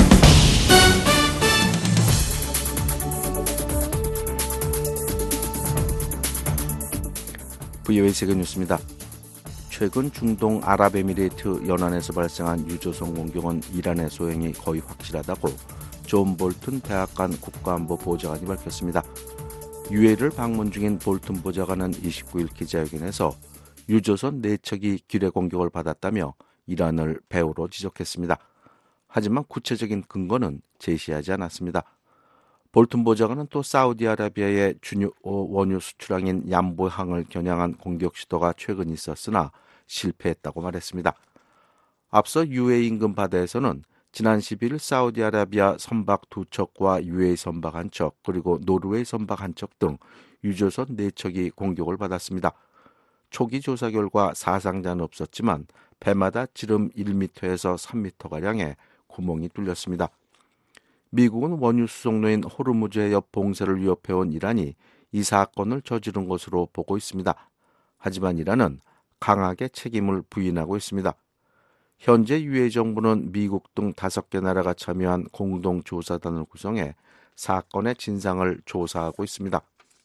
VOA 세계뉴스입니다. 최근 중동 아랍에미레이트 연안에서 발생한 유조선 공격은 이란의 소행이 거의 확실하다고 존 볼튼 백악관 국가안보 보좌관이 밝혔습니다. UAE를 방문 중인 볼튼 보좌관은 29일 기자회견에서 유조선 4척이 기뢰 공격을 받았다며 이란을 배후로 지적했습니다. 하지만 구체적인 근거는 제시하지 않았습니다. 볼튼 보좌관은 또 사우디아라비아의 주요 원유 수출항인 얌보항을 겨냥한 공격 시도가 최근 있었으나 실패했다고 말했습니다. 앞서 UAE 인근 바다에서는 지난 10일 사우디아라비아 선박 2척과 UAE 선박 1척 그리고 노르웨이 선박 1척 등 유조선 4척이 공격을 받았습니다. 초기 조사 결과 사상자는 없었지만 배마다 지름 1m에서 3m가량의 구멍이 뚫렸습니다. 미국은 원유 수송로인 호르무즈의 옆 봉쇄를 위협해온 이란이 이 사건을 저지른 것으로 보고 있습니다. 하지만 이란은 강하게 책임을 부인하고 있습니다. 현재 UAE 정부는 미국 등 5개 나라가 참여한 공동조사단을 구성해 사건의 진상을 조사하고 있습니다.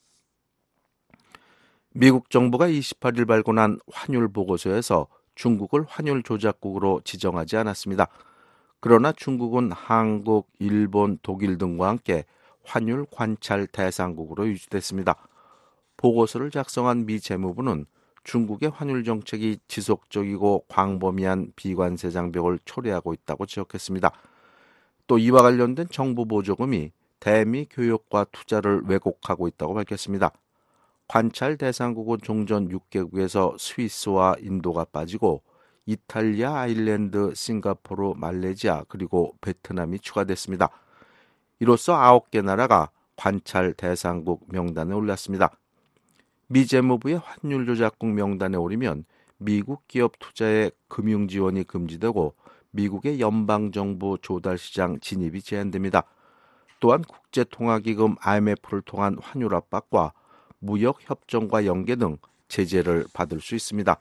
미국 정부가 28일 발간한 환율 보고서에서 중국을 환율 조작국으로 지정하지 않았습니다. 그러나 중국은 한국, 일본, 독일 등과 함께 환율 관찰 대상국으로 유지됐습니다. 보고서를 작성한 미 재무부는 중국의 환율 정책이 지속적이고 광범위한 비관세 장벽을 초래하고 있다고 지적했습니다. 또 이와 관련된 정부 보조금이 대미 교역과 투자를 왜곡하고 있다고 밝혔습니다. 관찰 대상국은 종전 6개국에서 스위스와 인도가 빠지고 이탈리아, 아일랜드, 싱가포르, 말레이시아 그리고 베트남이 추가됐습니다. 이로써 9개 나라가 관찰 대상국 명단에 올랐습니다. 미 재무부의 환율 조작국 명단에 오르면 미국 기업 투자에 금융 지원이 금지되고 미국의 연방정부 조달시장 진입이 제한됩니다. 또한 국제통화기금 IMF를 통한 환율 압박과 무역협정과 연계 등 제재를 받을 수 있습니다.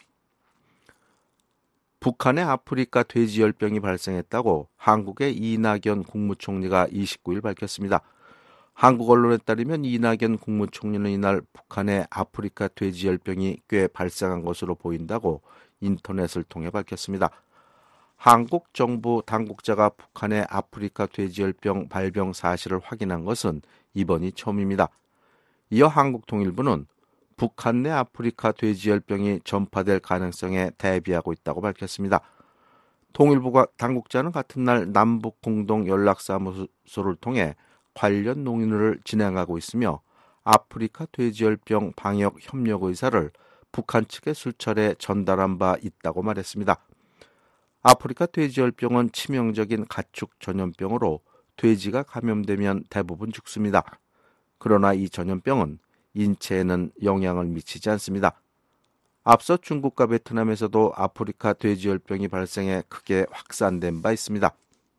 북한의 아프리카 돼지열병이 발생했다고 한국의 이낙연 국무총리가 29일 밝혔습니다. 한국 언론에 따르면 이낙연 국무총리는 이날 북한의 아프리카 돼지열병이 꽤 발생한 것으로 보인다고 인터넷을 통해 밝혔습니다. 한국 정부 당국자가 북한의 아프리카 돼지열병 발병 사실을 확인한 것은 이번이 처음입니다. 이어 한국통일부는 북한 내 아프리카 돼지열병이 전파될 가능성에 대비하고 있다고 밝혔습니다. 통일부가 당국자는 같은 날 남북공동연락사무소를 통해 관련 논의를 진행하고 있으며 아프리카 돼지열병 방역 협력 의사를 북한 측에 수차례 전달한 바 있다고 말했습니다. 아프리카 돼지열병은 치명적인 가축 전염병으로 돼지가 감염되면 대부분 죽습니다. 그러나 이 전염병은 인체에는 영향을 미치지 않습니다. 앞서 중국과 베트남에서도 아프리카 돼지열병이 발생해 크게 확산된 바 있습니다.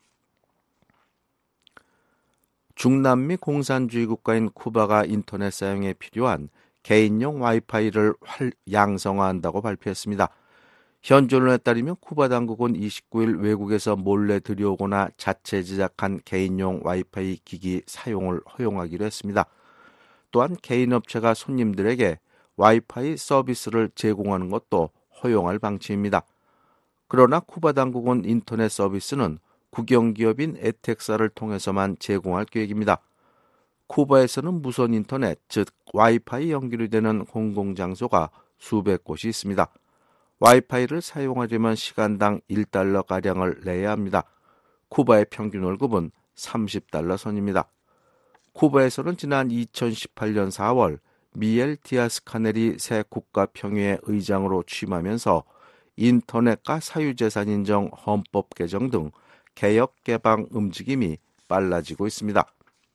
중남미 공산주의 국가인 쿠바가 인터넷 사용에 필요한 개인용 와이파이를 양성화한다고 발표했습니다. 현지 언론에 따르면 쿠바 당국은 29일 외국에서 몰래 들여오거나 자체 제작한 개인용 와이파이 기기 사용을 허용하기로 했습니다. 또한 개인 업체가 손님들에게 와이파이 서비스를 제공하는 것도 허용할 방침입니다. 그러나 쿠바 당국은 인터넷 서비스는 국영기업인 에텍사를 통해서만 제공할 계획입니다. 쿠바에서는 무선 인터넷, 즉 와이파이 연결이 되는 공공장소가 수백 곳이 있습니다. 와이파이를 사용하려면 시간당 $1가량을 내야 합니다. 쿠바의 평균 월급은 $30 선입니다. 쿠바에서는 지난 2018년 4월 미엘 디아스카넬이 새 국가평의회 의장으로 취임하면서 인터넷과 사유재산 인정 헌법 개정 등 개혁 개방 움직임이 빨라지고 있습니다.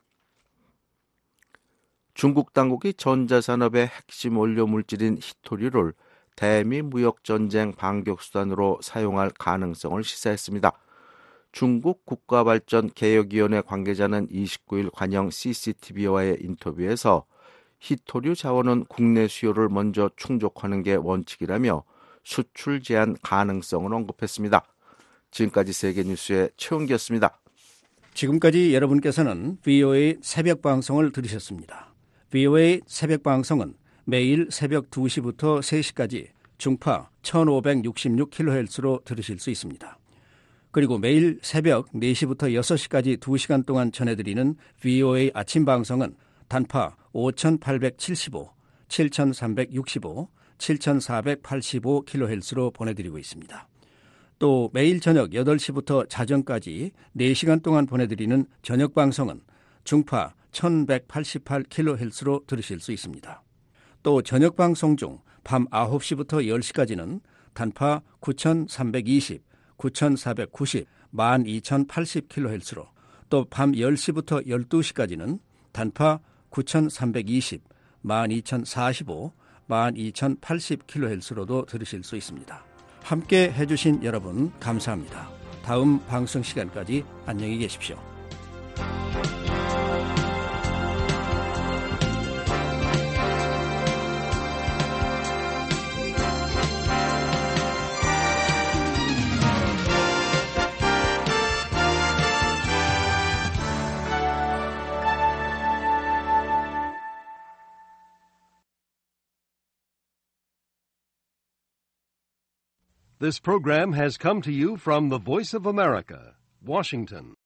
중국 당국이 전자산업의 핵심 원료 물질인 히토류를 대미 무역전쟁 반격수단으로 사용할 가능성을 시사했습니다. 중국 국가발전개혁위원회 관계자는 29일 관영 CCTV와의 인터뷰에서 히토류 자원은 국내 수요를 먼저 충족하는 게 원칙이라며 수출 제한 가능성을 언급했습니다. 지금까지 세계뉴스의 최은기였습니다.
지금까지 여러분께서는 VOA 새벽 방송을 들으셨습니다. VOA 새벽 방송은 매일 새벽 2시부터 3시까지 중파 1566kHz로 들으실 수 있습니다. 그리고 매일 새벽 4시부터 6시까지 2시간 동안 전해드리는 VOA 아침 방송은 단파 5875, 7365, 7485kHz로 보내드리고 있습니다. 또 매일 저녁 8시부터 자정까지 4시간 동안 보내드리는 저녁 방송은 중파 1188kHz로 들으실 수 있습니다. 또 저녁 방송 중 밤 9시부터 10시까지는 단파 9320, 9490, 12080kHz로 또 밤 10시부터 12시까지는 단파 9320, 12045, 12080kHz로도 들으실 수 있습니다. 함께 해주신 여러분 감사합니다. 다음 방송 시간까지 안녕히 계십시오.
This program has come to you from the Voice of America, Washington.